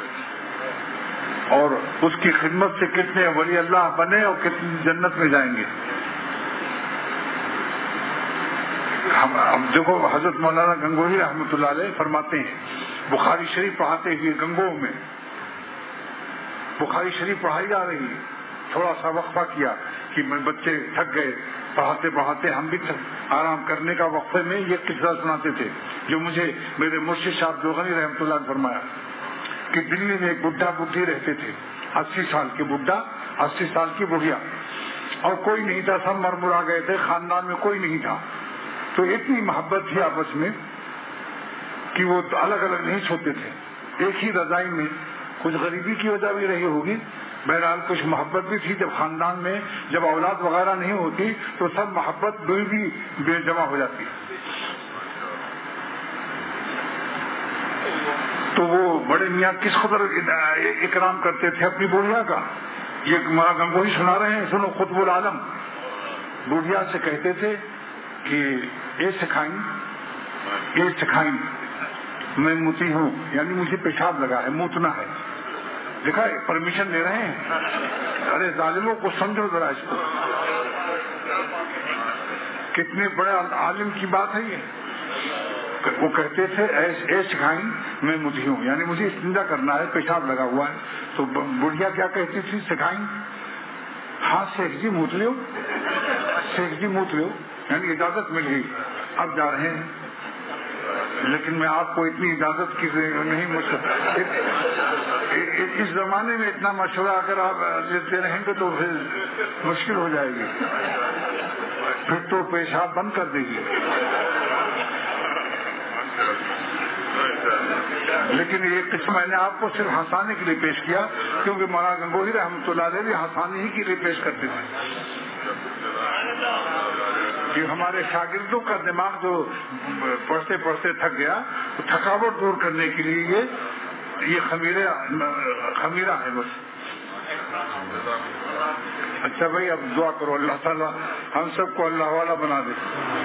اور اس کی خدمت سے کتنے ولی اللہ بنے اور کتنے جنت میں جائیں گے۔ ہم دیکھو حضرت مولانا گنگوہی رحمۃ اللہ علیہ فرماتے ہیں، بخاری شریف پڑھاتے ہوئے گنگو میں بخاری شریف پڑھائی جا رہی ہے، تھوڑا سا وقفہ کیا کہ میں بچے تھک گئے پڑھاتے پڑھاتے، ہم بھی آرام کرنے کا وقفے میں یہ قصہ سناتے تھے جو مجھے میرے مرشد صاحب دوغنی رحمۃ اللہ نے فرمایا کہ دلی میں ایک بڈھا بڈھی رہتے تھے، اسی سال کے بڈھا اسی سال کی بڑھیا، اور کوئی نہیں تھا، سب مر مرا گئے تھے، خاندان میں کوئی نہیں تھا، تو اتنی محبت تھی آپس میں کہ وہ الگ الگ نہیں سوتے تھے، ایک ہی رضائی میں۔ کچھ غریبی کی وجہ بھی رہی ہوگی، بہرحال کچھ محبت بھی تھی۔ جب خاندان میں جب اولاد وغیرہ نہیں ہوتی تو سب محبت بھی بھی بے جمع ہو جاتی، تو وہ بڑے میاں کس قدر اکرام کرتے تھے اپنی بوڑھیا کا۔ یہ گنگوہی سنا رہے ہیں، سنو خطب العالم بڑھیا سے کہتے تھے کہ اے سکھائیں اے سکھائیں میں موتی ہوں، یعنی مجھے پیشاب لگا ہے، موتنا ہے. دیکھا پرمیشن دے رہے ہیں. ارے ظالموں کو سمجھو ذرا اس کو، کتنے بڑے عالم کی بات ہے یہ. وہ کہتے تھے اے سکھائیں میں موتی ہوں، یعنی مجھے استنجا کرنا ہے، پیشاب لگا ہوا ہے. تو بڑھیا کیا کہتی تھی؟ سکھائیں ہاں شیخ جی موت لو، شیخ جی موت لو، یعنی اجازت مل گئی، اب جا رہے ہیں. لیکن میں آپ کو اتنی اجازت کی نہیں، اس زمانے میں اتنا مشورہ اگر آپ لیتے رہیں گے تو پھر مشکل ہو جائے گی، پھر تو پیشاب بند کر دے گی. لیکن یہ قسم میں نے آپ کو صرف ہنسانے کے لیے پیش کیا، کیونکہ مولانا گنگوہی رحمۃ اللہ علیہ بھی ہنسانے ہی کے لیے پیش کرتے تھے. کہ ہمارے شاگردوں کا دماغ جو پڑھتے پڑھتے تھک گیا، تو تھکاوٹ دور کرنے کے لیے یہ یہ خمیرہ خمیرہ ہے بس. اچھا بھائی اب دعا کرو، اللہ تعالیٰ ہم سب کو اللہ والا بنا دے.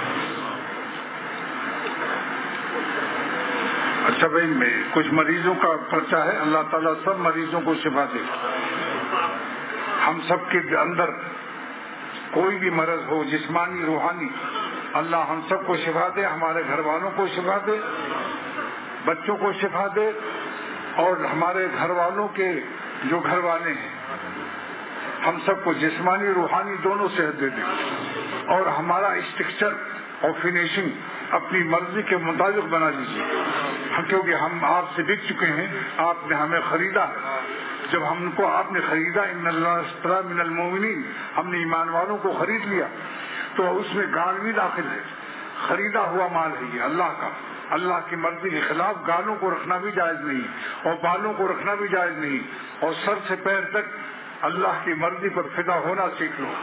اچھا بھائی کچھ مریضوں کا پرچہ ہے، اللہ تعالیٰ سب مریضوں کو شفا دے. ہم سب کے اندر کوئی بھی مرض ہو، جسمانی روحانی، اللہ ہم سب کو شفا دے، ہمارے گھر والوں کو شفا دے، بچوں کو شفا دے، اور ہمارے گھر والوں کے جو گھر والے ہیں ہم سب کو جسمانی روحانی دونوں صحت دے دے. اور ہمارا اسٹرکچر اور فنیشنگ اپنی مرضی کے مطابق بنا دیجیے، کیونکہ ہم آپ سے بک چکے ہیں، آپ نے ہمیں خریدا ہے. جب ہم کو آپ نے خریدا، ان اللہ اشتری من المؤمنین، ہم نے ایمان والوں کو خرید لیا، تو اس میں گال بھی داخل ہے. خریدا ہوا مال ہے یہ اللہ کا. اللہ کی مرضی کے خلاف گالوں کو رکھنا بھی جائز نہیں، اور بالوں کو رکھنا بھی جائز نہیں، اور سر سے پیر تک اللہ کی مرضی پر فدا ہونا سیکھ لو.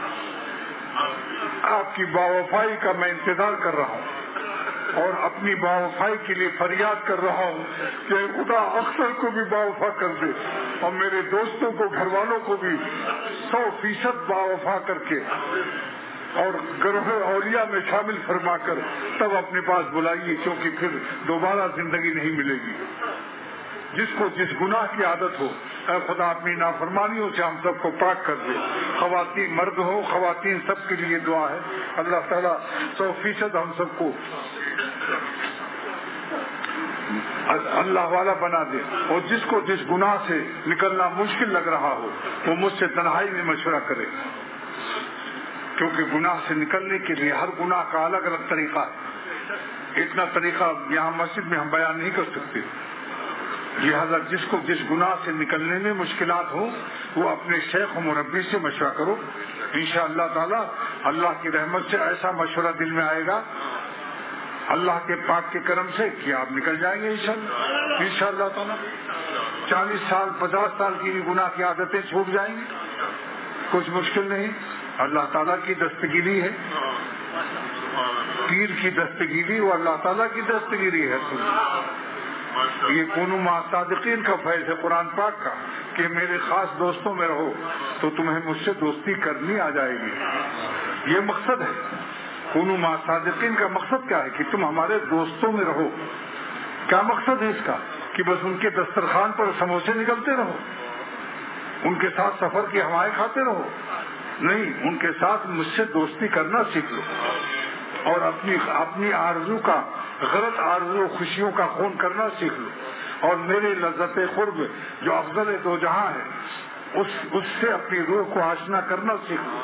آپ کی باوفائی کا میں انتظار کر رہا ہوں، اور اپنی باوفائی کے لیے فریاد کر رہا ہوں کہ خدا اکثر کو بھی باوفا کر دے، اور میرے دوستوں کو، گھر والوں کو بھی سو فیصد باوفا کر کے اور گروہ اولیاء میں شامل فرما کر تب اپنے پاس بلائیے، کیونکہ پھر دوبارہ زندگی نہیں ملے گی. جس کو جس گناہ کی عادت ہو، اے خدا اپنی نافرمانیوں سے ہم سب کو پاک کر دے. خواتین مرد ہو، خواتین سب کے لیے دعا ہے، اللہ تعالیٰ سو فیصد ہم سب کو اللہ والا بنا دے. اور جس کو جس گناہ سے نکلنا مشکل لگ رہا ہو وہ مجھ سے تنہائی میں مشورہ کرے، کیونکہ گناہ سے نکلنے کے لیے ہر گناہ کا الگ الگ طریقہ ہے. اتنا طریقہ یہاں مسجد میں ہم بیان نہیں کر سکتے. لہذا جس کو جس گناہ سے نکلنے میں مشکلات ہو وہ اپنے شیخ و مربی سے مشورہ کرو. انشاءاللہ تعالی اللہ کی رحمت سے ایسا مشورہ دل میں آئے گا اللہ کے پاک کے کرم سے کہ آپ نکل جائیں گے انشاءاللہ انشاءاللہ تعالی. چالیس سال پچاس سال کی بھی گناہ کی عادتیں چھوٹ جائیں گی، کچھ مشکل نہیں. اللہ تعالیٰ کی دستگیری ہے، پیر کی دستگیری وہ اللہ تعالیٰ کی دستگیری ہے. یہ کونوا مع صادقین کا فیض ہے قرآن پاک کا، کہ میرے خاص دوستوں میں رہو تو تمہیں مجھ سے دوستی کرنی آ جائے گی. یہ مقصد ہے. کونوا مع صادقین کا مقصد کیا ہے؟ کہ تم ہمارے دوستوں میں رہو. کیا مقصد ہے اس کا؟ کہ بس ان کے دسترخوان پر سموسے نکلتے رہو، ان کے ساتھ سفر کی ہوائیں کھاتے رہو؟ نہیں، ان کے ساتھ مجھ سے دوستی کرنا سیکھ لو، اور اپنی اپنی آرزو کا، غلط آرزو خوشیوں کا خون کرنا سیکھ لو، اور میرے لذت قرب جو افضل دو جہاں ہے اس اس سے اپنی روح کو آشنا کرنا سیکھ لو.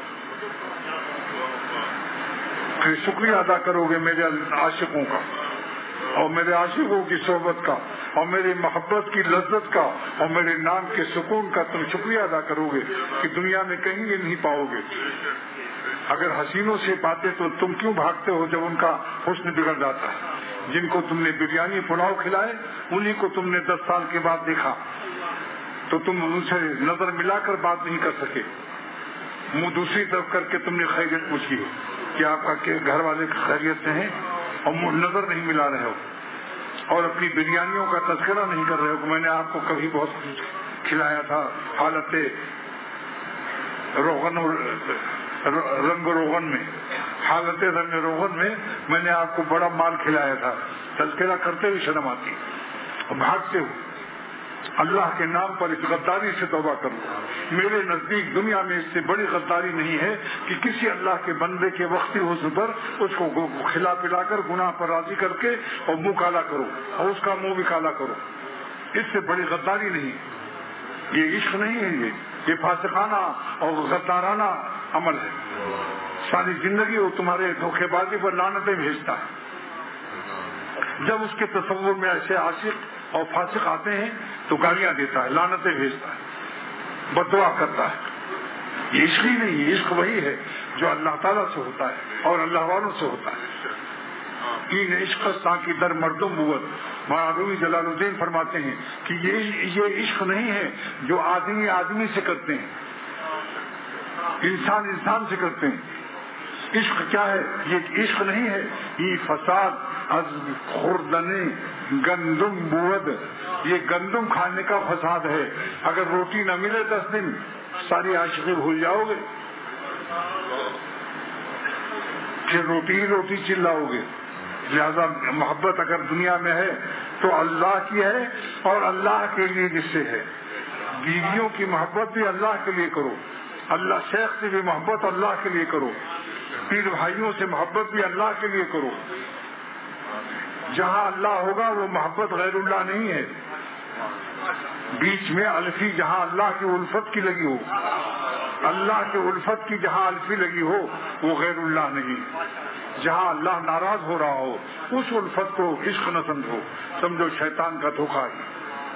پھر شکریہ ادا کرو گے میرے عاشقوں کا، اور میرے عاشقوں کی صحبت کا، اور میری محبت کی لذت کا، اور میرے نام کے سکون کا تم شکریہ ادا کرو گے کہ دنیا میں کہیں یہ نہیں پاؤ گے. اگر حسینوں سے پاتے تو تم کیوں بھاگتے ہو جب ان کا حسن بگڑ جاتا ہے؟ جن کو تم نے بریانی پلاؤ کھلائے انہی کو تم نے دس سال کے بعد دیکھا تو تم ان سے نظر ملا کر بات نہیں کر سکے. منہ دوسری طرف کر کے تم نے خیریت پوچھی کہ آپ کا گھر والے خیریت سے ہیں، اور نظر نہیں ملا رہے ہو، اور اپنی بریانیوں کا تذکرہ نہیں کر رہے ہو کہ میں نے آپ کو کبھی بہت کھلایا تھا. حالت روغن اور رنگ روغن میں، حالت رنگ روغن میں میں نے آپ کو بڑا مال کھلایا تھا، تذکرہ کرتے ہوئے شرم آتی، بھاگتے ہو۔ اللہ کے نام پر اس غداری سے توبہ کرو۔ میرے نزدیک دنیا میں اس سے بڑی غداری نہیں ہے کہ کسی اللہ کے بندے کے وقتی حسن پر اس کو کھلا پلا کر گناہ پر راضی کر کے اور منہ کالا کرو اور اس کا منہ بھی کالا کرو۔ اس سے بڑی غداری نہیں ہے، یہ عشق نہیں ہے، یہ یہ فاسقانہ اور غدارانہ عمل ہے۔ ساری زندگی وہ تمہارے دھوکے بازی پر لعنتیں بھیجتا ہے۔ جب اس کے تصور میں ایسے عاشق اور فاسق آتے ہیں تو گالیاں دیتا ہے، لعنتیں بھیجتا ہے، بد دعا کرتا ہے۔ یہ عشق ہی نہیں، یہ عشق وہی ہے جو اللہ تعالیٰ سے ہوتا ہے اور اللہ والوں سے ہوتا ہے۔ تین عشق کی در مردم بود، مولانا جلال الدین فرماتے ہیں کہ یہ یہ عشق نہیں ہے جو آدمی آدمی سے کرتے ہیں، انسان انسان سے کرتے ہیں۔ عشق کیا ہے؟ یہ عشق نہیں ہے، یہ فساد از خوردنی گندم بود، یہ گندم کھانے کا فساد ہے۔ اگر روٹی نہ ملے دس دن ساری عاشقی بھول جاؤ گے، پھر روٹی ہی روٹی چلاؤ گے۔ لہذا محبت اگر دنیا میں ہے تو اللہ کی ہے اور اللہ کے لیے جس سے ہے۔ بیویوں کی محبت بھی اللہ کے لیے کرو، اللہ شیخ سے بھی محبت اللہ کے لیے کرو، پیر بھائیوں سے محبت بھی اللہ کے لیے کرو۔ جہاں اللہ ہوگا وہ محبت غیر اللہ نہیں ہے۔ بیچ میں الفی جہاں اللہ کی الفت کی لگی ہو، اللہ کی الفت کی جہاں الفی لگی ہو وہ غیر اللہ نہیں۔ جہاں اللہ ناراض ہو رہا ہو اس الفت کو عشق نہ سمجھو، سمجھو شیطان کا دھوکہ ہے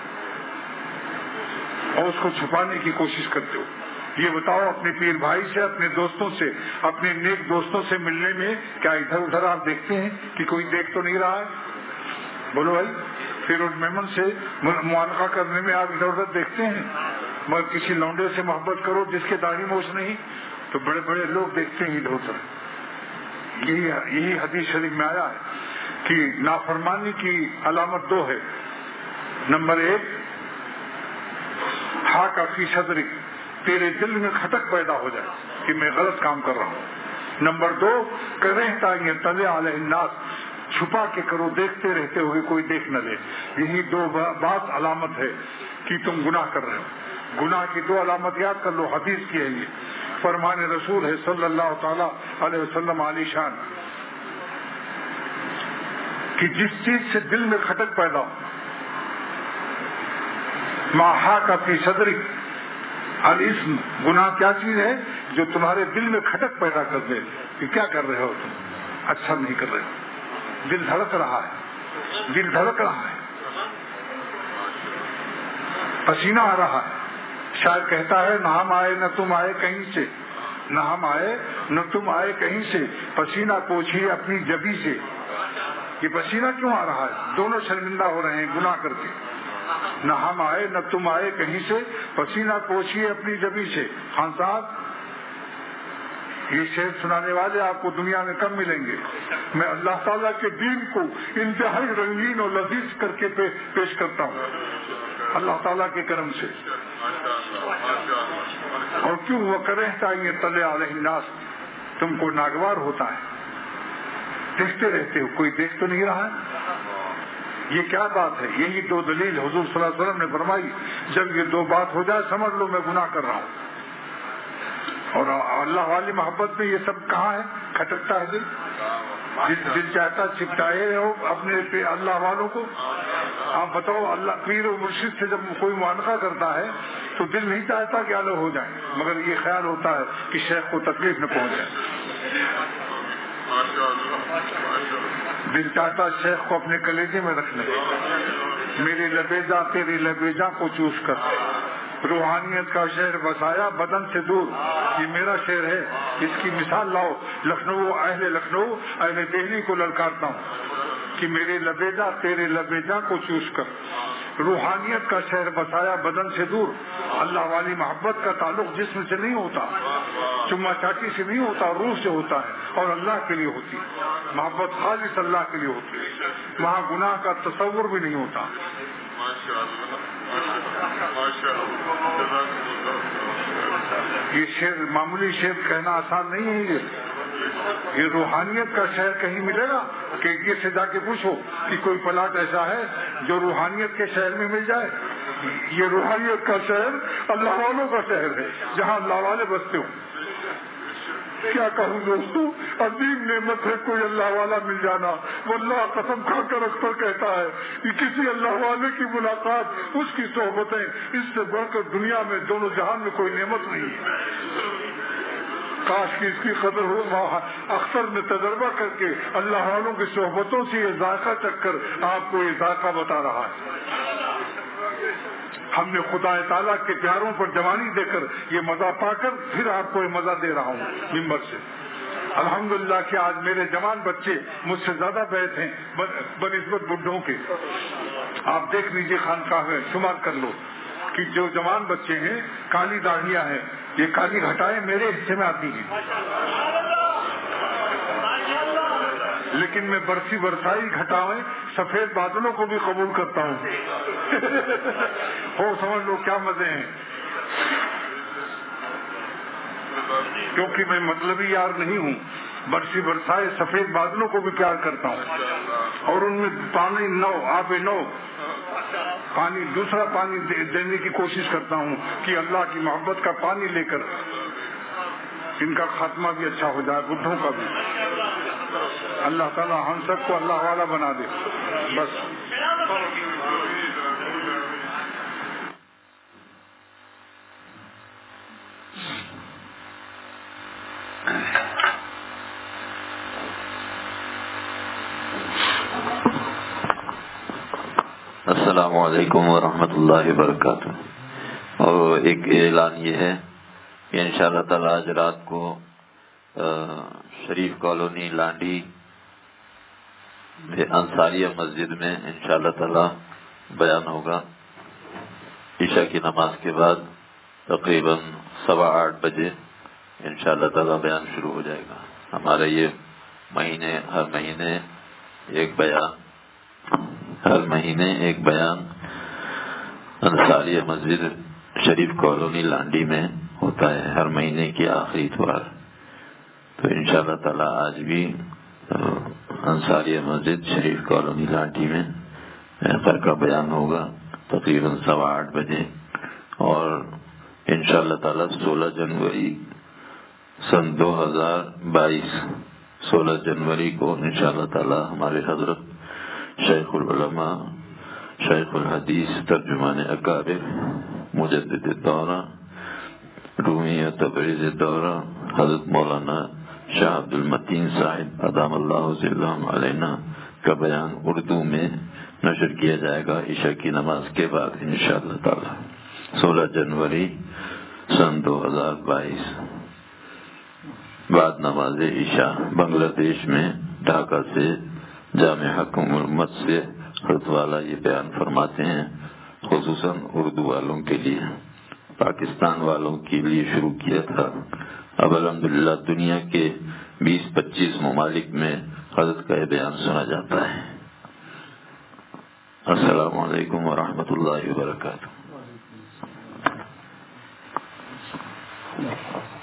اور اس کو چھپانے کی کوشش کرتے ہو۔ یہ بتاؤ اپنے پیر بھائی سے، اپنے دوستوں سے، اپنے نیک دوستوں سے ملنے میں کیا ادھر ادھر آپ دیکھتے ہیں کہ کوئی دیکھ تو نہیں رہا ہے؟ بولو بھائی، پھر ان میمن سے معانقہ کرنے میں آپ ادھر ادھر دیکھتے ہیں؟ مگر کسی لونڈے سے محبت کرو جس کے داڑھی موچھ نہیں تو بڑے بڑے لوگ دیکھتے ہیں ادھر ادھر۔ یہی یہی حدیث شریف میں آیا ہے کہ نافرمانی کی علامت دو ہے۔ نمبر ایک، ہا کا فی صدرک، تیرے دل میں کھٹک پیدا ہو جائے کہ میں غلط کام کر رہا ہوں۔ نمبر دو، کرہتا یطلع علیہ الناس، چھپا کے کرو، دیکھتے رہتے ہوئے کوئی دیکھ نہ لے۔ یہی دو بات علامت ہے کہ تم گناہ کر رہے ہو۔ گناہ کی دو علامت یاد کر لو، حدیث کی ہے یہ، فرمان رسول ہے صلی اللہ تعالی علیہ وسلم علی شان، کہ جس چیز سے دل میں کھٹک پیدا ہو، ما حاک فی صدرک الاسم، گناہ کیا چیز ہے جو تمہارے دل میں کھٹک پیدا کر دے کہ کیا کر رہے ہو تم، اچھا نہیں کر رہے ہو، دل دھڑک رہا ہے، دل دھڑک رہا ہے، پسینہ آ رہا ہے۔ شاعر کہتا ہے نہ ہم آئے نہ تم آئے کہیں سے، نہ ہم آئے نہ تم آئے کہیں سے، پسینہ پوچھیے اپنی جبی سے۔ یہ پسینہ کیوں آ رہا ہے؟ دونوں شرمندہ ہو رہے ہیں گناہ کر کے۔ نہ ہم آئے نہ تم آئے کہیں سے، پسینہ پوچھیے اپنی جبی سے۔ خان صاحب، یہ شعر سنانے والے آپ کو دنیا میں کم ملیں گے۔ میں اللہ تعالیٰ کے دین کو انتہائی رنگین اور لذیذ کر کے پیش کرتا ہوں اللہ تعالیٰ کے کرم سے۔ اور کیوں وہ کرہتا یطلع علیہ الناس، تم کو ناگوار ہوتا ہے، دیکھتے رہتے ہو کوئی دیکھ تو نہیں رہا ہے۔ یہ کیا بات ہے؟ یہی دو دلیل حضور صلی اللہ علیہ وسلم نے فرمائی، جب یہ دو بات ہو جائے سمجھ لو میں گناہ کر رہا ہوں۔ اور اللہ والی محبت میں یہ سب کہاں ہے؟ کھٹکتا ہے دل، دل چاہتا چپٹائے ہو اپنے اللہ والوں کو۔ آپ بتاؤ، اللہ پیر و مرشد سے جب کوئی معانقہ کرتا ہے تو دل نہیں چاہتا کہ الگ ہو جائیں، مگر یہ خیال ہوتا ہے کہ شیخ کو تکلیف نہ پہنچ جائے۔ دل چاہتا شیخ کو اپنے کلیجے میں رکھنے۔ میری لبیجا تیری لبیجا کو چوس کر، روحانیت کا شہر بسایا بدن سے دور، یہ میرا شعر ہے، اس کی مثال لاؤ۔ لکھنؤ، اہل لکھنؤ، اہل دہلی کو للکارتا ہوں کہ میرے لبیجا تیرے لبیجا کو چوس کر، روحانیت کا شہر بسایا بدن سے دور۔ اللہ والی محبت کا تعلق جسم سے نہیں ہوتا، چما چاٹی سے نہیں ہوتا، روح سے ہوتا ہے اور اللہ کے لیے ہوتی ہے۔ محبت خالص اللہ کے لیے ہوتی ہے، وہاں گناہ کا تصور بھی نہیں ہوتا۔ یہ شعر معمولی شعر کہنا آسان نہیں ہے. یہ یہ روحانیت کا شعر کہیں ملے گا کہ یہ سے جا کے پوچھو کہ کوئی پلاٹ ایسا ہے جو روحانیت کے شہر میں مل جائے. یہ روحانیت کا شہر اللہ والوں کا شہر ہے جہاں اللہ والے بستے ہوں. کیا کہوں دوستو، عظیم نعمت ہے کوئی اللہ والا مل جانا. واللہ قسم کھا کر اکثر کہتا ہے کہ کسی اللہ والے کی ملاقات، اس کی صحبتیں، اس سے بڑھ کر دنیا میں دونوں جہان میں کوئی نعمت نہیں ہے. کاش کی اس کی قدر ہو. اکثر نے تجربہ کر کے اللہ والوں کی صحبتوں سے یہ ذائقہ چکھ کر آپ کو یہ ذائقہ بتا رہا ہے. ہم نے خدا تعالیٰ کے پیاروں پر جوانی دے کر یہ مزہ پا کر پھر آپ کو یہ مزہ دے رہا ہوں ممبر سے. الحمدللہ کہ آج میرے جوان بچے مجھ سے زیادہ بیت ہیں بنسبت بڈھوں کے. آپ دیکھ لیجیے خانقاہ میں شمار کر لو کہ جو جوان بچے ہیں کالی داڑھیاں ہیں، یہ کالی گھٹائیں میرے حصے میں آتی ہیں، لیکن میں برسی برسائی گھٹائیں سفید بادلوں کو بھی قبول کرتا ہوں. ہو سمجھ لو کیا مزے ہیں. کیونکہ میں مطلبی یار نہیں ہوں، برسی برسائے سفید بادلوں کو بھی پیار کرتا ہوں اور ان میں پانی نو آب نو پانی دوسرا پانی دینے کی کوشش کرتا ہوں کہ اللہ کی محبت کا پانی لے کر ان کا خاتمہ بھی اچھا ہو جائے، بڈھوں کا بھی. اللہ تعالیٰ ہم سب کو اللہ والا بنا دے. بس السلام علیکم ورحمۃ اللہ وبرکاتہ. اور ایک اعلان یہ ہے کہ انشاءاللہ تعالی آج رات کو شریف کالونی لانڈی انصاریہ مسجد میں انشاءاللہ تعالی بیان ہوگا. عشاء کی نماز کے بعد تقریباً سوا آٹھ بجے انشاءاللہ تعالی بیان شروع ہو جائے گا. ہمارے یہ مہینے ہر مہینے ایک بیان ہر مہینے ایک بیان انصاریہ مسجد شریف کالونی لانڈی میں ہوتا ہے ہر مہینے کی آخری اتوار. تو انشاءاللہ تعالی آج بھی انصاریہ مسجد شریف کالونی لانڈی میں خیر کا بیان ہوگا تقریباً سوا آٹھ بجے. اور انشاءاللہ تعالی سولہ جنوری سن دو ہزار بائیس سولہ جنوری کو انشاءاللہ تعالی ہمارے حضرت شیخ العلماء شیخ الحدیث ترجمان اکابر مجدد دورہ رومی و تبریز دورہ حضرت مولانا شاہ عبد المتین صاحب ادام اللہ ظلہم علینا کا بیان اردو میں نشر کیا جائے گا عشاء کی نماز کے بعد انشاءاللہ تعالی سولہ جنوری سن دو ہزار بائیس بعد نماز عشاء. بنگلہ دیش میں ڈھاکہ سے جامع حکومت سے حضرت والا یہ بیان فرماتے ہیں خصوصاً اردو والوں کے لیے. پاکستان والوں کے لیے شروع کیا تھا. اب الحمدللہ دنیا کے بیس پچیس ممالک میں حضرت کا یہ بیان سنا جاتا ہے. السلام علیکم ورحمۃ اللہ وبرکاتہ.